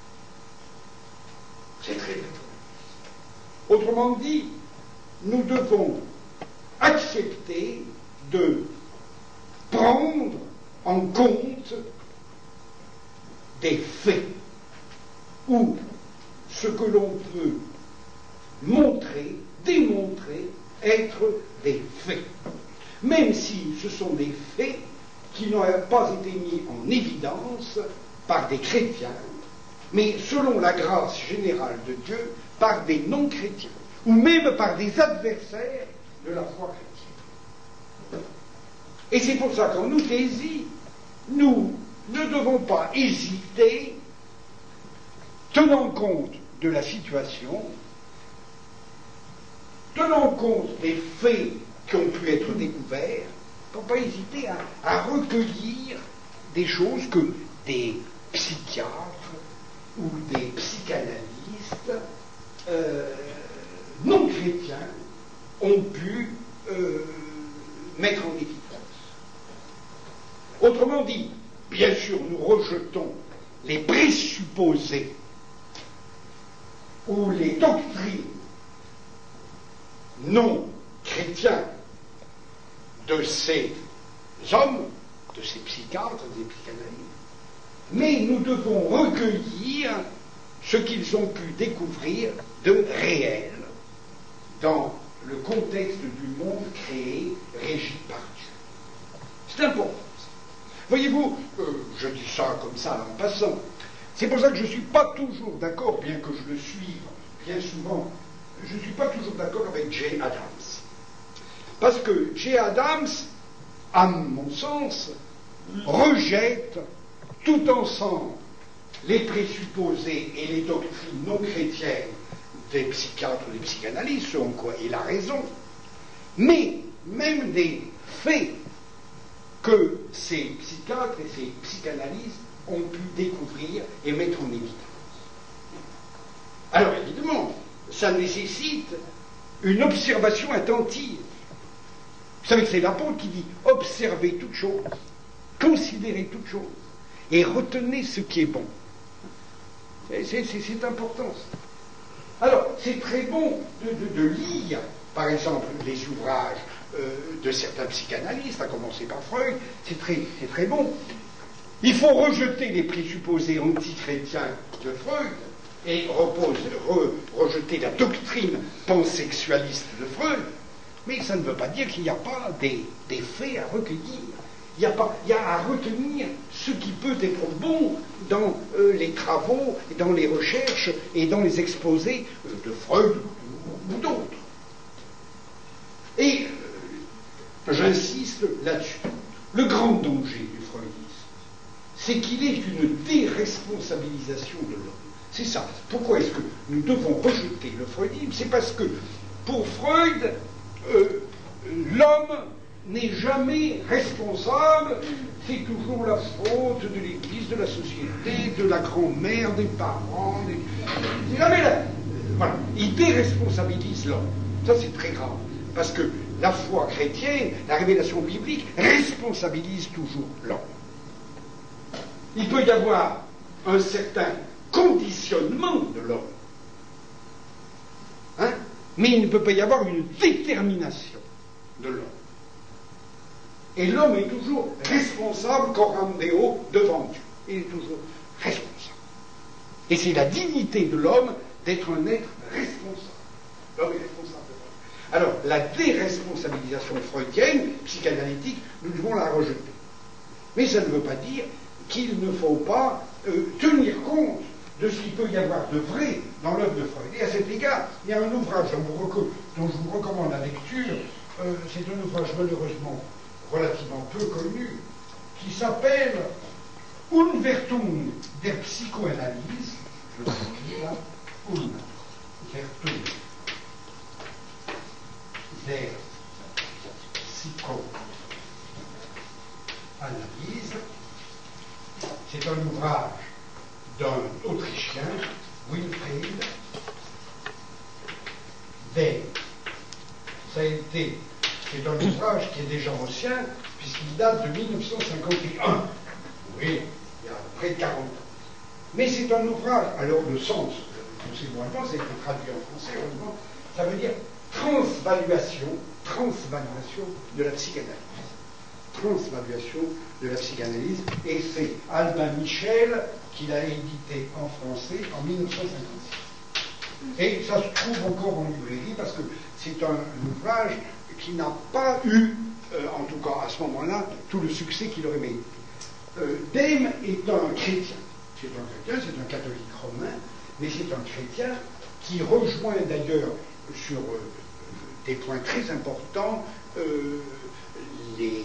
C'est très vrai. Autrement dit, nous devons accepter de prendre en compte des faits ou ce que l'on peut montrer, démontrer être des faits, même si ce sont des faits qui n'ont pas été mis en évidence par des chrétiens, mais selon la grâce générale de Dieu, par des non-chrétiens, ou même par des adversaires de la foi chrétienne. Et c'est pour ça qu'en euthésie, nous ne devons pas hésiter, tenant compte de la situation, tenant compte des faits qui ont pu être découverts, pour ne pas hésiter à, à recueillir des choses que des psychiatres ou des psychanalystes euh, non chrétiens ont pu euh, mettre en évidence. Autrement dit, bien sûr, nous rejetons les présupposés ou les doctrines non chrétiens de ces hommes, de ces psychiatres, des psychanalystes, mais nous devons recueillir ce qu'ils ont pu découvrir de réel dans le contexte du monde créé, régi par Dieu. C'est important. Voyez-vous, euh, je dis ça comme ça en passant, c'est pour ça que je ne suis pas toujours d'accord, bien que je le suive bien souvent, je ne suis pas toujours d'accord avec Jay Adams. Parce que Jay Adams, à mon sens, rejette tout ensemble les présupposés et les doctrines non chrétiennes des psychiatres ou des psychanalystes, selon quoi il a raison, mais même des faits que ces psychiatres et ces psychanalystes ont pu découvrir et mettre en évidence. Alors évidemment, ça nécessite une observation attentive. Vous savez que c'est l'apôtre qui dit « observez toutes choses, considérez toutes choses, et retenez ce qui est bon ». C'est important, ça. Alors, c'est très bon de, de, de lire, par exemple, les ouvrages euh, de certains psychanalystes, à commencer par Freud, c'est très, c'est très bon. Il faut rejeter les présupposés antichrétiens de Freud et repose, re, rejeter la doctrine pansexualiste de Freud, mais ça ne veut pas dire qu'il n'y a pas des, des faits à recueillir. Il y, a pas, il y a à retenir ce qui peut être bon dans euh, les travaux, dans les recherches et dans les exposés euh, de Freud ou, ou d'autres. Et euh, j'insiste là-dessus. Le grand danger du freudisme, c'est qu'il est une déresponsabilisation de l'homme. C'est ça. Pourquoi est-ce que nous devons rejeter le freudisme? C'est parce que, pour Freud, euh, l'homme n'est jamais responsable, c'est toujours la faute de l'Église, de la société, de la grand-mère, des parents, des... c'est jamais la... Voilà. Il déresponsabilise l'homme. Ça, c'est très grave. Parce que la foi chrétienne, la révélation biblique, responsabilise toujours l'homme. Il peut y avoir un certain conditionnement de l'homme. Hein? Mais il ne peut pas y avoir une détermination de l'homme. Et l'homme est toujours responsable coram Deo devant Dieu. Il est toujours responsable. Et c'est la dignité de l'homme d'être un être responsable. L'homme est responsable de l'homme. Alors, la déresponsabilisation freudienne, psychanalytique, nous devons la rejeter. Mais ça ne veut pas dire qu'il ne faut pas euh, tenir compte de ce qu'il peut y avoir de vrai dans l'œuvre de Freud. Et à cet égard, il y a un ouvrage dont, vous reco- dont je vous recommande la lecture, euh, c'est un ouvrage malheureusement relativement peu connu, qui s'appelle Unwertung der Psychoanalyse, je vous écris là, Unwertung der Psychoanalyse. C'est un ouvrage d'un Autrichien, Wilfried Dehm. Ça a été, c'est un ouvrage qui est déjà ancien, puisqu'il date de mille neuf cent cinquante et un. Oui, il y a près de quarante ans. Mais c'est un ouvrage, alors le sens, je sais moins pas, c'est traduit en français, heureusement, ça veut dire transvaluation, transvaluation de la psychanalyse. Transvaluation de la psychanalyse, et c'est Albin Michel qui l'a édité en français en mille neuf cent cinquante-six. Et ça se trouve encore en librairie parce que c'est un, un ouvrage qui n'a pas eu, euh, en tout cas à ce moment-là, tout le succès qu'il aurait mérité. Euh, Dehm est un chrétien. C'est un chrétien, c'est un catholique romain, mais c'est un chrétien qui rejoint d'ailleurs sur euh, des points très importants euh, les,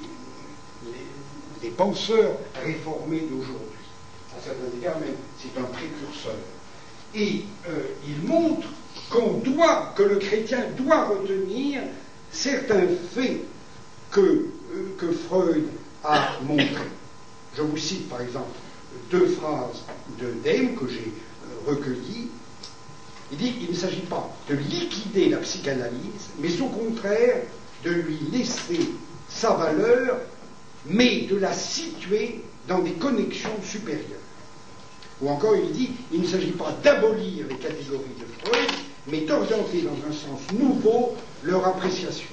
les, les penseurs réformés d'aujourd'hui. À certains égards, même, c'est un précurseur. Et euh, il montre qu'on doit, que le chrétien doit retenir certains faits que, euh, que Freud a montrés. Je vous cite par exemple deux phrases de Dehm que j'ai euh, recueillies. Il dit qu'il ne s'agit pas de liquider la psychanalyse, mais au contraire de lui laisser sa valeur, mais de la situer dans des connexions supérieures. Ou encore, il dit il ne s'agit pas d'abolir les catégories de Freud, mais d'orienter dans un sens nouveau leur appréciation.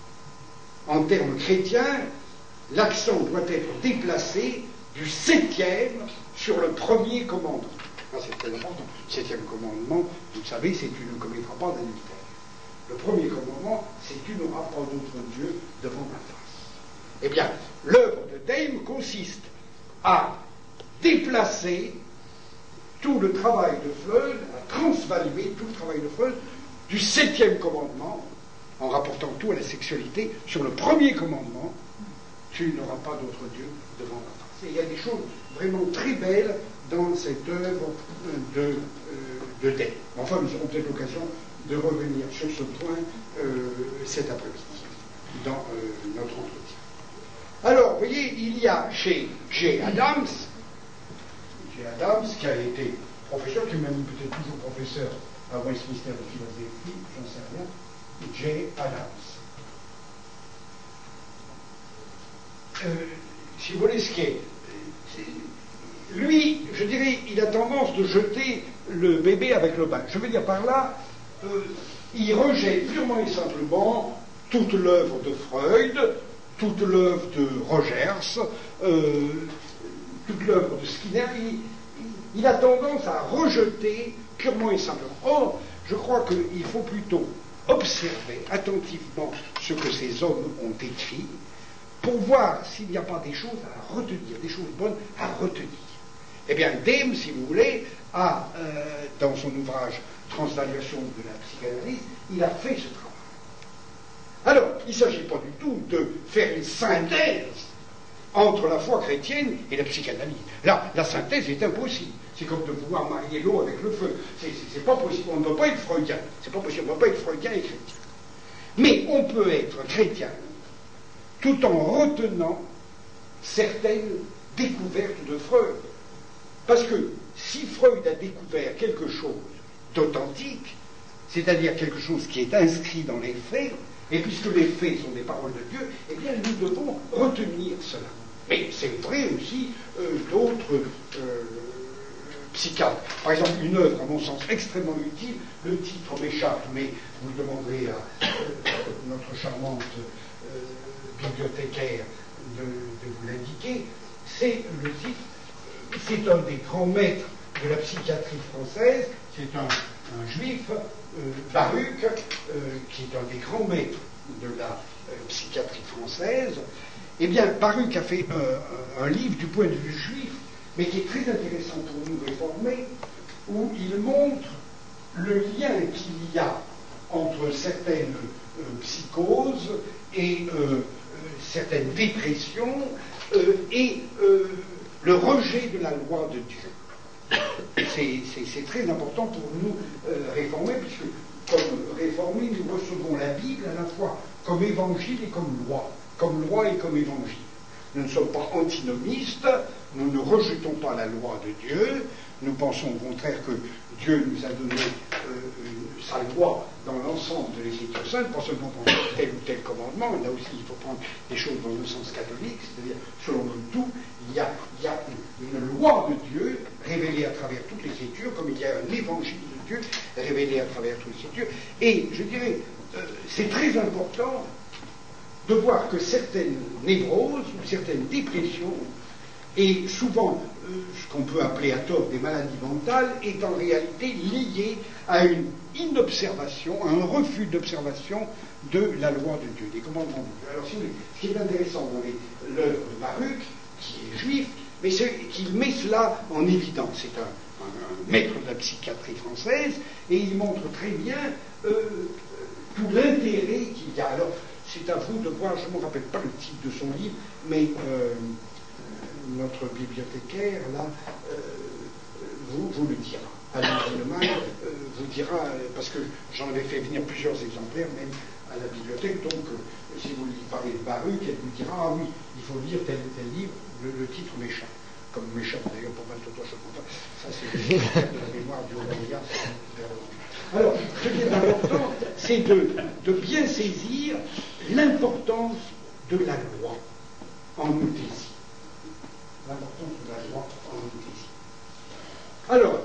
En termes chrétiens, l'accent doit être déplacé du septième sur le premier commandement. Ah, c'est très important. Le septième commandement, vous le savez, c'est tu ne commettras pas d'adultère. Le premier commandement, c'est tu n'auras pas d'autre Dieu devant ma face. Eh bien, l'œuvre de Dehm consiste à déplacer tout le travail de Freud, à transvaluer tout le travail de Freud du septième commandement, en rapportant tout à la sexualité, sur le premier commandement, tu n'auras pas d'autre Dieu devant ma face. Et il y a des choses vraiment très belles dans cette œuvre de, euh, de Dehm. Enfin, nous aurons peut-être l'occasion de revenir sur ce point euh, cet après-midi, dans euh, notre entretien. Alors, vous voyez, il y a chez J. Adams, J. Adams, qui a été professeur, qui est même peut-être toujours professeur à Westminster de philosophie, j'en sais rien, J. Adams. Euh, si vous voulez, ce qui est, lui, je dirais, il a tendance de jeter le bébé avec le bain. Je veux dire par là, euh, il rejette purement et simplement toute l'œuvre de Freud, toute l'œuvre de Rogers, euh, toute l'œuvre de Skinner. Il, il a tendance à rejeter purement et simplement. Or, je crois qu'il faut plutôt observer attentivement ce que ces hommes ont écrit pour voir s'il n'y a pas des choses à retenir, des choses bonnes à retenir. Eh bien, Dehm, si vous voulez, a, euh, dans son ouvrage Transvaluation de la psychanalyse, il a fait ce travail. il ne s'agit pas du tout de faire une synthèse entre la foi chrétienne et la psychanalyse. Là, la synthèse est impossible. C'est comme de pouvoir marier l'eau avec le feu. C'est, c'est, c'est pas possible. On ne peut pas être freudien. C'est pas possible. On ne peut pas être freudien et chrétien. Mais on peut être chrétien tout en retenant certaines découvertes de Freud. Parce que si Freud a découvert quelque chose d'authentique, c'est-à-dire quelque chose qui est inscrit dans les faits, et puisque les faits sont des paroles de Dieu, eh bien nous devons retenir cela. Mais c'est vrai aussi euh, d'autres euh, psychiatres. Par exemple, une œuvre, à mon sens, extrêmement utile, le titre m'échappe, mais vous demanderez à euh, notre charmante euh, bibliothécaire de, de vous l'indiquer, c'est le titre, c'est un des grands maîtres de la psychiatrie française, c'est un, un juif, euh, Baruch, euh, qui est un des grands maîtres de la euh, psychiatrie française. Eh bien, Baruch a fait un, un, un livre du point de vue juif, mais qui est très intéressant pour nous réformés, où il montre le lien qu'il y a entre certaines euh, psychoses et euh, euh, certaines dépressions euh, et euh, le rejet de la loi de Dieu. C'est, c'est, c'est très important pour nous euh, réformés, puisque comme réformés, nous recevons la Bible à la fois comme évangile et comme loi, comme loi et comme évangile. Nous ne sommes pas antinomistes, nous ne rejetons pas la loi de Dieu, nous pensons au contraire que Dieu nous a donné euh, sa loi dans l'ensemble de l'Écriture sainte, pas seulement pour tel ou tel commandement, là aussi il faut prendre les choses dans le sens catholique, c'est-à-dire selon le tout, il y a, il y a une, une loi de Dieu révélée à travers toute l'Écriture, comme il y a un évangile de Dieu révélé à travers toute l'Écriture, et je dirais, euh, c'est très important de voir que certaines névroses ou certaines dépressions, et souvent euh, ce qu'on peut appeler à tort des maladies mentales, est en réalité lié à une inobservation, à un refus d'observation de la loi de Dieu, des commandements de Dieu. Alors, si vous voulez, ce qui est intéressant dans les, l'œuvre de Baruch, qui est juif, mais c'est qu'il met cela en évidence. C'est un, un, un maître de la psychiatrie française, et il montre très bien euh, tout l'intérêt qu'il y a. Alors, c'est à vous de voir, je ne me rappelle pas le titre de son livre, mais euh, notre bibliothécaire, là, euh, vous, vous le dira. Alain Zillemann euh, vous dira, parce que j'en avais fait venir plusieurs exemplaires, même à la bibliothèque, donc euh, si vous lui parlez de Baruch, elle vous dira, ah oui, il faut lire tel ou tel livre, le, le titre m'échappe. Comme m'échappe d'ailleurs pour vingt autres choses. Ça, c'est de la mémoire du Aurélia. Alors, ce qui est important, c'est de, de bien saisir l'importance de la loi en euthésie. L'importance de la loi en euthésie. Alors,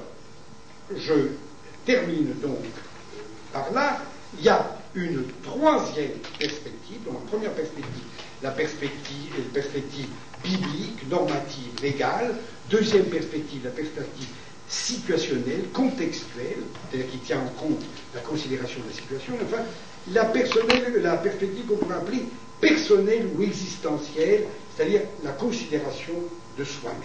je termine donc par là. Il y a une troisième perspective. Donc, la première perspective, la perspective, la perspective biblique, normative, légale. Deuxième perspective, la perspective situationnelle, contextuelle, c'est-à-dire qui tient en compte la considération de la situation. Enfin, la, personnelle, la perspective qu'on pourrait appeler personnelle ou existentielle, c'est-à-dire la considération de soi-même.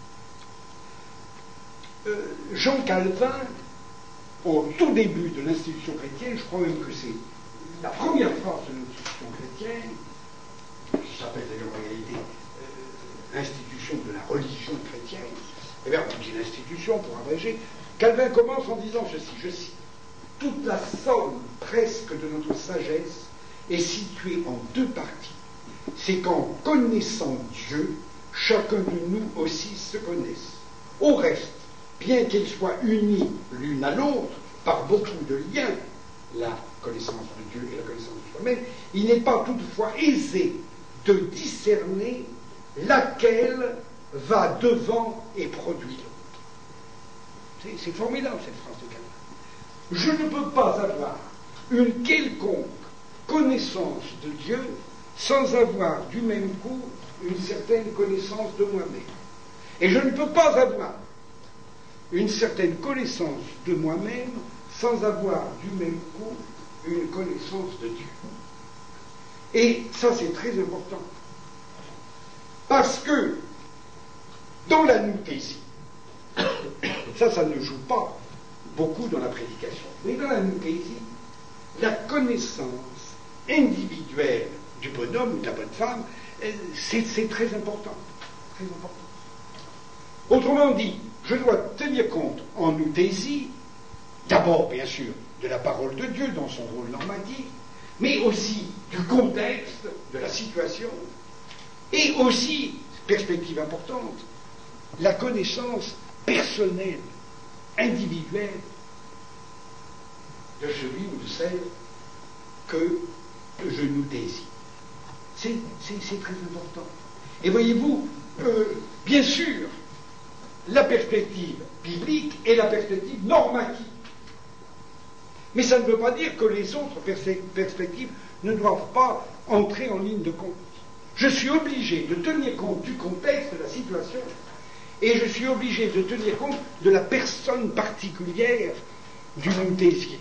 Euh, Jean Calvin, au tout début de l'institution chrétienne, je crois même que c'est la première phrase de l'institution chrétienne, qui s'appelle d'ailleurs en réalité euh, institution de la religion chrétienne, eh bien, on dit l'institution pour abréger. Calvin commence en disant ceci, je cite, « Toute la somme presque de notre sagesse est située en deux parties. C'est qu'en connaissant Dieu, chacun de nous aussi se connaisse. Au reste, bien qu'elles soient unies l'une à l'autre par beaucoup de liens, la connaissance de Dieu et la connaissance de soi-même, il n'est pas toutefois aisé de discerner laquelle va devant et produit l'autre. C'est, c'est formidable cette phrase de Calvin. Je ne peux pas avoir une quelconque connaissance de Dieu sans avoir du même coup une certaine connaissance de moi-même. Et je ne peux pas avoir une certaine connaissance de moi-même sans avoir du même coup une connaissance de Dieu. Et ça, c'est très important. Parce que dans la nouthésie, ça, ça ne joue pas beaucoup dans la prédication, mais dans la nouthésie, la connaissance individuelle du bonhomme ou de la bonne femme, c'est, c'est très important. Très important. Autrement dit, je dois tenir compte en outhésie, d'abord bien sûr de la parole de Dieu dans son rôle normatif, mais aussi du contexte, de la situation, et aussi, perspective importante, la connaissance personnelle, individuelle de celui ou de celle que je nouthésie. C'est, c'est, c'est très important. Et voyez-vous, euh, bien sûr, la perspective biblique et la perspective normative. Mais ça ne veut pas dire que les autres pers- perspectives ne doivent pas entrer en ligne de compte. Je suis obligé de tenir compte du contexte, de la situation, et je suis obligé de tenir compte de la personne particulière du nouthésier.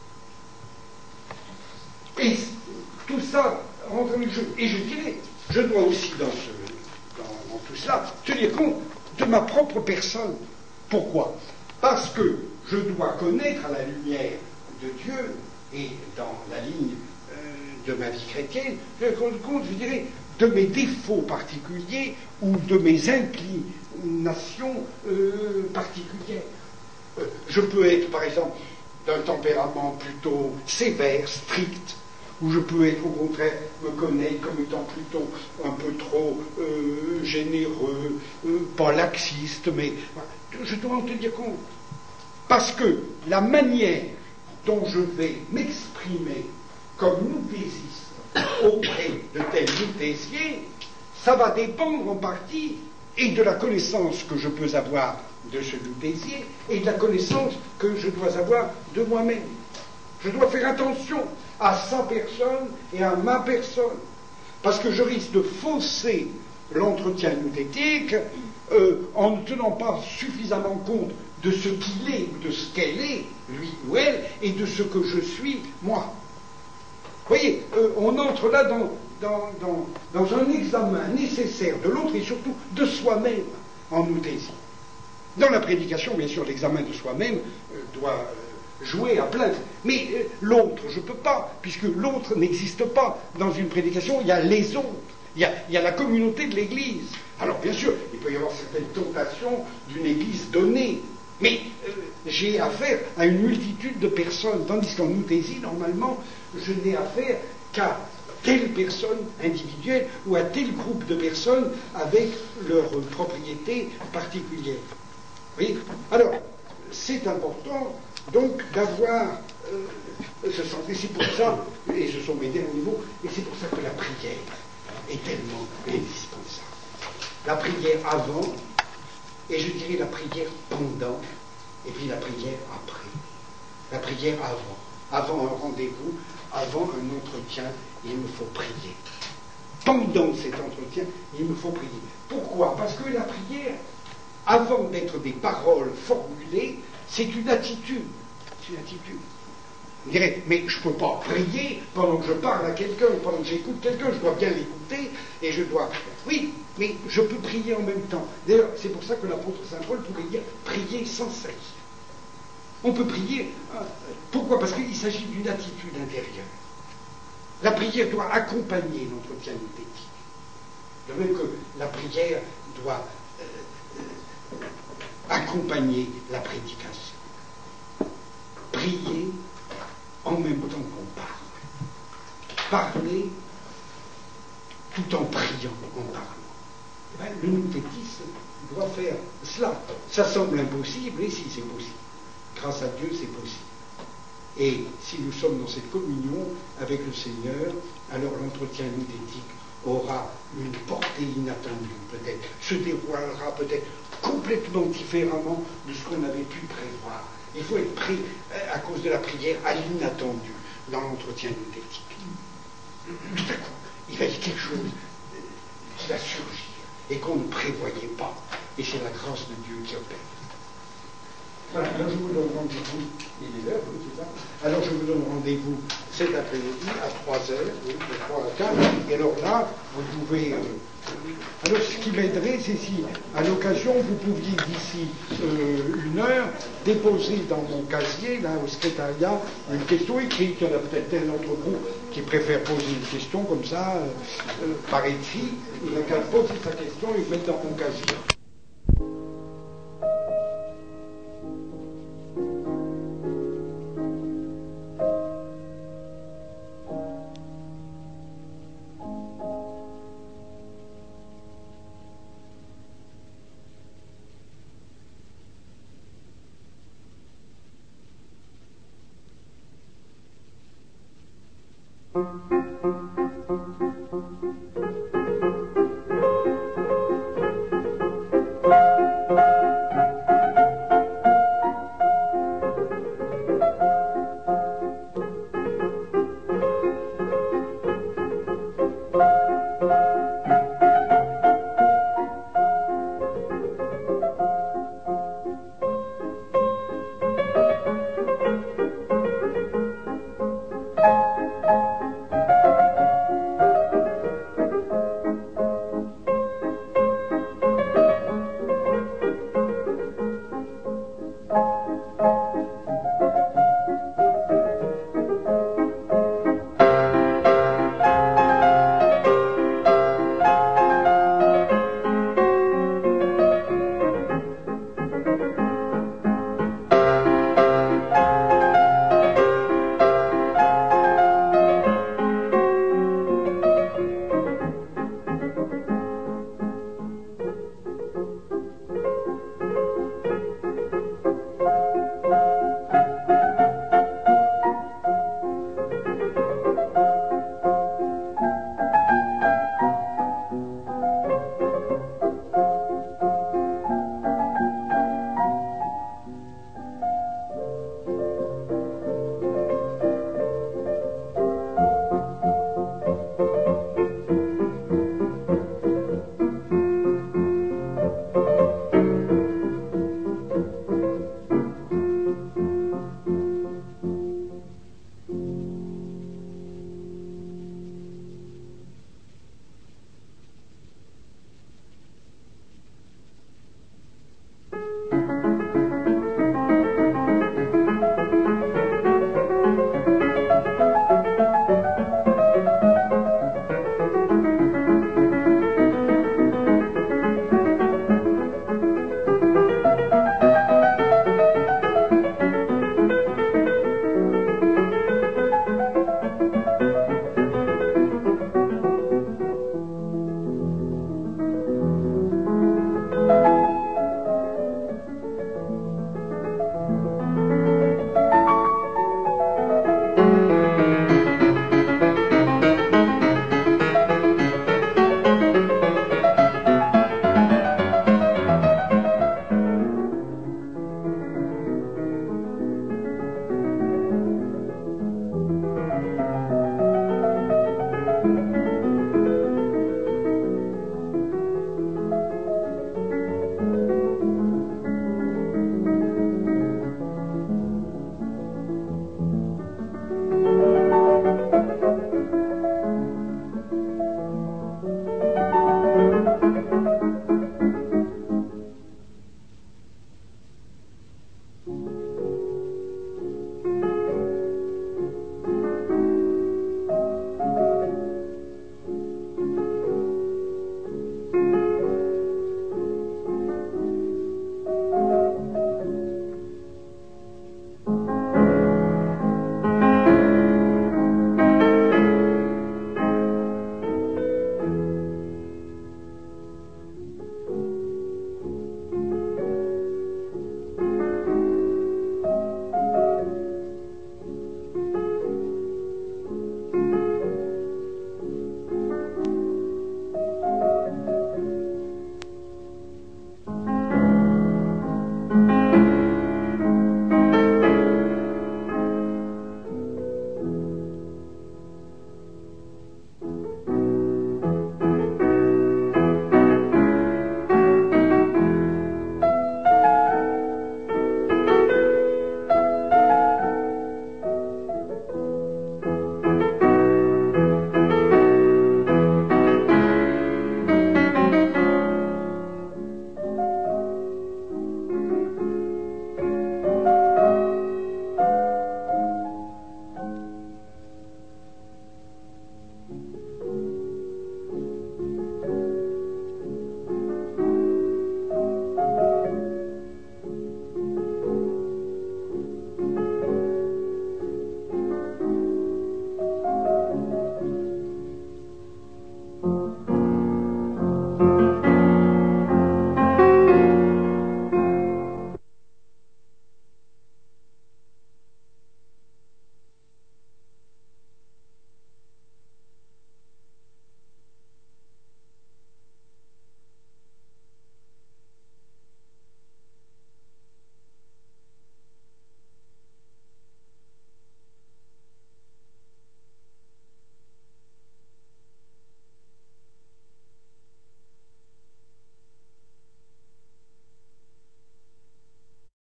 Et tout ça rentre en jeu. Et je dirais, je dois aussi dans, ce, dans, dans tout cela tenir compte de ma propre personne. Pourquoi? Parce que je dois connaître à la lumière de Dieu et dans la ligne euh, de ma vie chrétienne, je dois rendre compte, je dirais, de mes défauts particuliers ou de mes inclinations euh, particulières. Euh, je peux être, par exemple, d'un tempérament plutôt sévère, strict, ou je peux être au contraire, me connaître comme étant plutôt un peu trop euh, généreux, euh, pas laxiste, mais je dois en tenir compte. Parce que la manière dont je vais m'exprimer comme nouthésiste auprès de tel nouthésier, ça va dépendre en partie et de la connaissance que je peux avoir de ce nouthésier et de la connaissance que je dois avoir de moi-même. Je dois faire attention à sa personne et à ma personne, parce que je risque de fausser l'entretien nouthétique euh, en ne tenant pas suffisamment compte de ce qu'il est ou de ce qu'elle est, lui ou elle, et de ce que je suis, moi. Vous voyez, euh, on entre là dans, dans, dans, dans un examen nécessaire de l'autre et surtout de soi-même en nouthésie. Dans la prédication, bien sûr, l'examen de soi-même euh, doit euh, jouer à plein. Mais euh, l'autre, je ne peux pas, puisque l'autre n'existe pas. Dans une prédication, il y a les autres. Il y a, il y a la communauté de l'Église. Alors, bien sûr, il peut y avoir certaines tentations d'une Église donnée. Mais euh, j'ai affaire à une multitude de personnes, tandis qu'en nouthésie, normalement, je n'ai affaire qu'à telle personne individuelle ou à tel groupe de personnes avec leurs propriétés particulières. Vous voyez ? Alors, c'est important, donc, d'avoir euh, ce sens. Et c'est pour ça, et ce sont mes derniers mots, et c'est pour ça que la prière est tellement indispensable. La prière avant, et je dirais la prière pendant, et puis la prière après. La prière avant. Avant un rendez-vous, avant un entretien, il me faut prier. Pendant cet entretien, il me faut prier. Pourquoi? Parce que la prière, avant d'être des paroles formulées, c'est une attitude. C'est une attitude. On dirait, mais je ne peux pas prier pendant que je parle à quelqu'un, pendant que j'écoute quelqu'un, je dois bien l'écouter, et je dois... Oui, mais je peux prier en même temps. D'ailleurs, c'est pour ça que l'apôtre Saint Paul pourrait dire prier sans cesse. On peut prier. Pourquoi? Parce qu'il s'agit d'une attitude intérieure. La prière doit accompagner l'entretien nouthétique. De même que la prière doit euh, euh, accompagner la prédication. Prier en même temps qu'on parle. Parler tout en priant, en parlant. Ben, le nouthétisme doit faire cela. Ça semble impossible, et si c'est possible. Grâce à Dieu, c'est possible. Et si nous sommes dans cette communion avec le Seigneur, alors l'entretien nouthétique aura une portée inattendue, peut-être, se dévoilera peut-être complètement différemment de ce qu'on avait pu prévoir. Il faut être prêt, à cause de la prière, à l'inattendu dans l'entretien nouthétique. Tout à coup, il va y avoir quelque chose qui va surgir et qu'on ne prévoyait pas. Et c'est la grâce de Dieu qui opère. Voilà, alors je vous donne rendez-vous, il est l'heure, oui, c'est ça. Alors je vous donne rendez-vous cet après-midi à trois heures, oui, de trois à quatre, et alors là, vous pouvez euh, Alors, ce qui m'aiderait, c'est si, à l'occasion, vous pouviez, d'ici euh, une heure, déposer dans mon casier, là, au secrétariat, une question écrite. Il y en a peut-être tel d'entre vous qui préfère poser une question comme ça, euh, euh, par écrit. Il n'a qu'à poser sa question et le mettre dans mon casier. Thank you.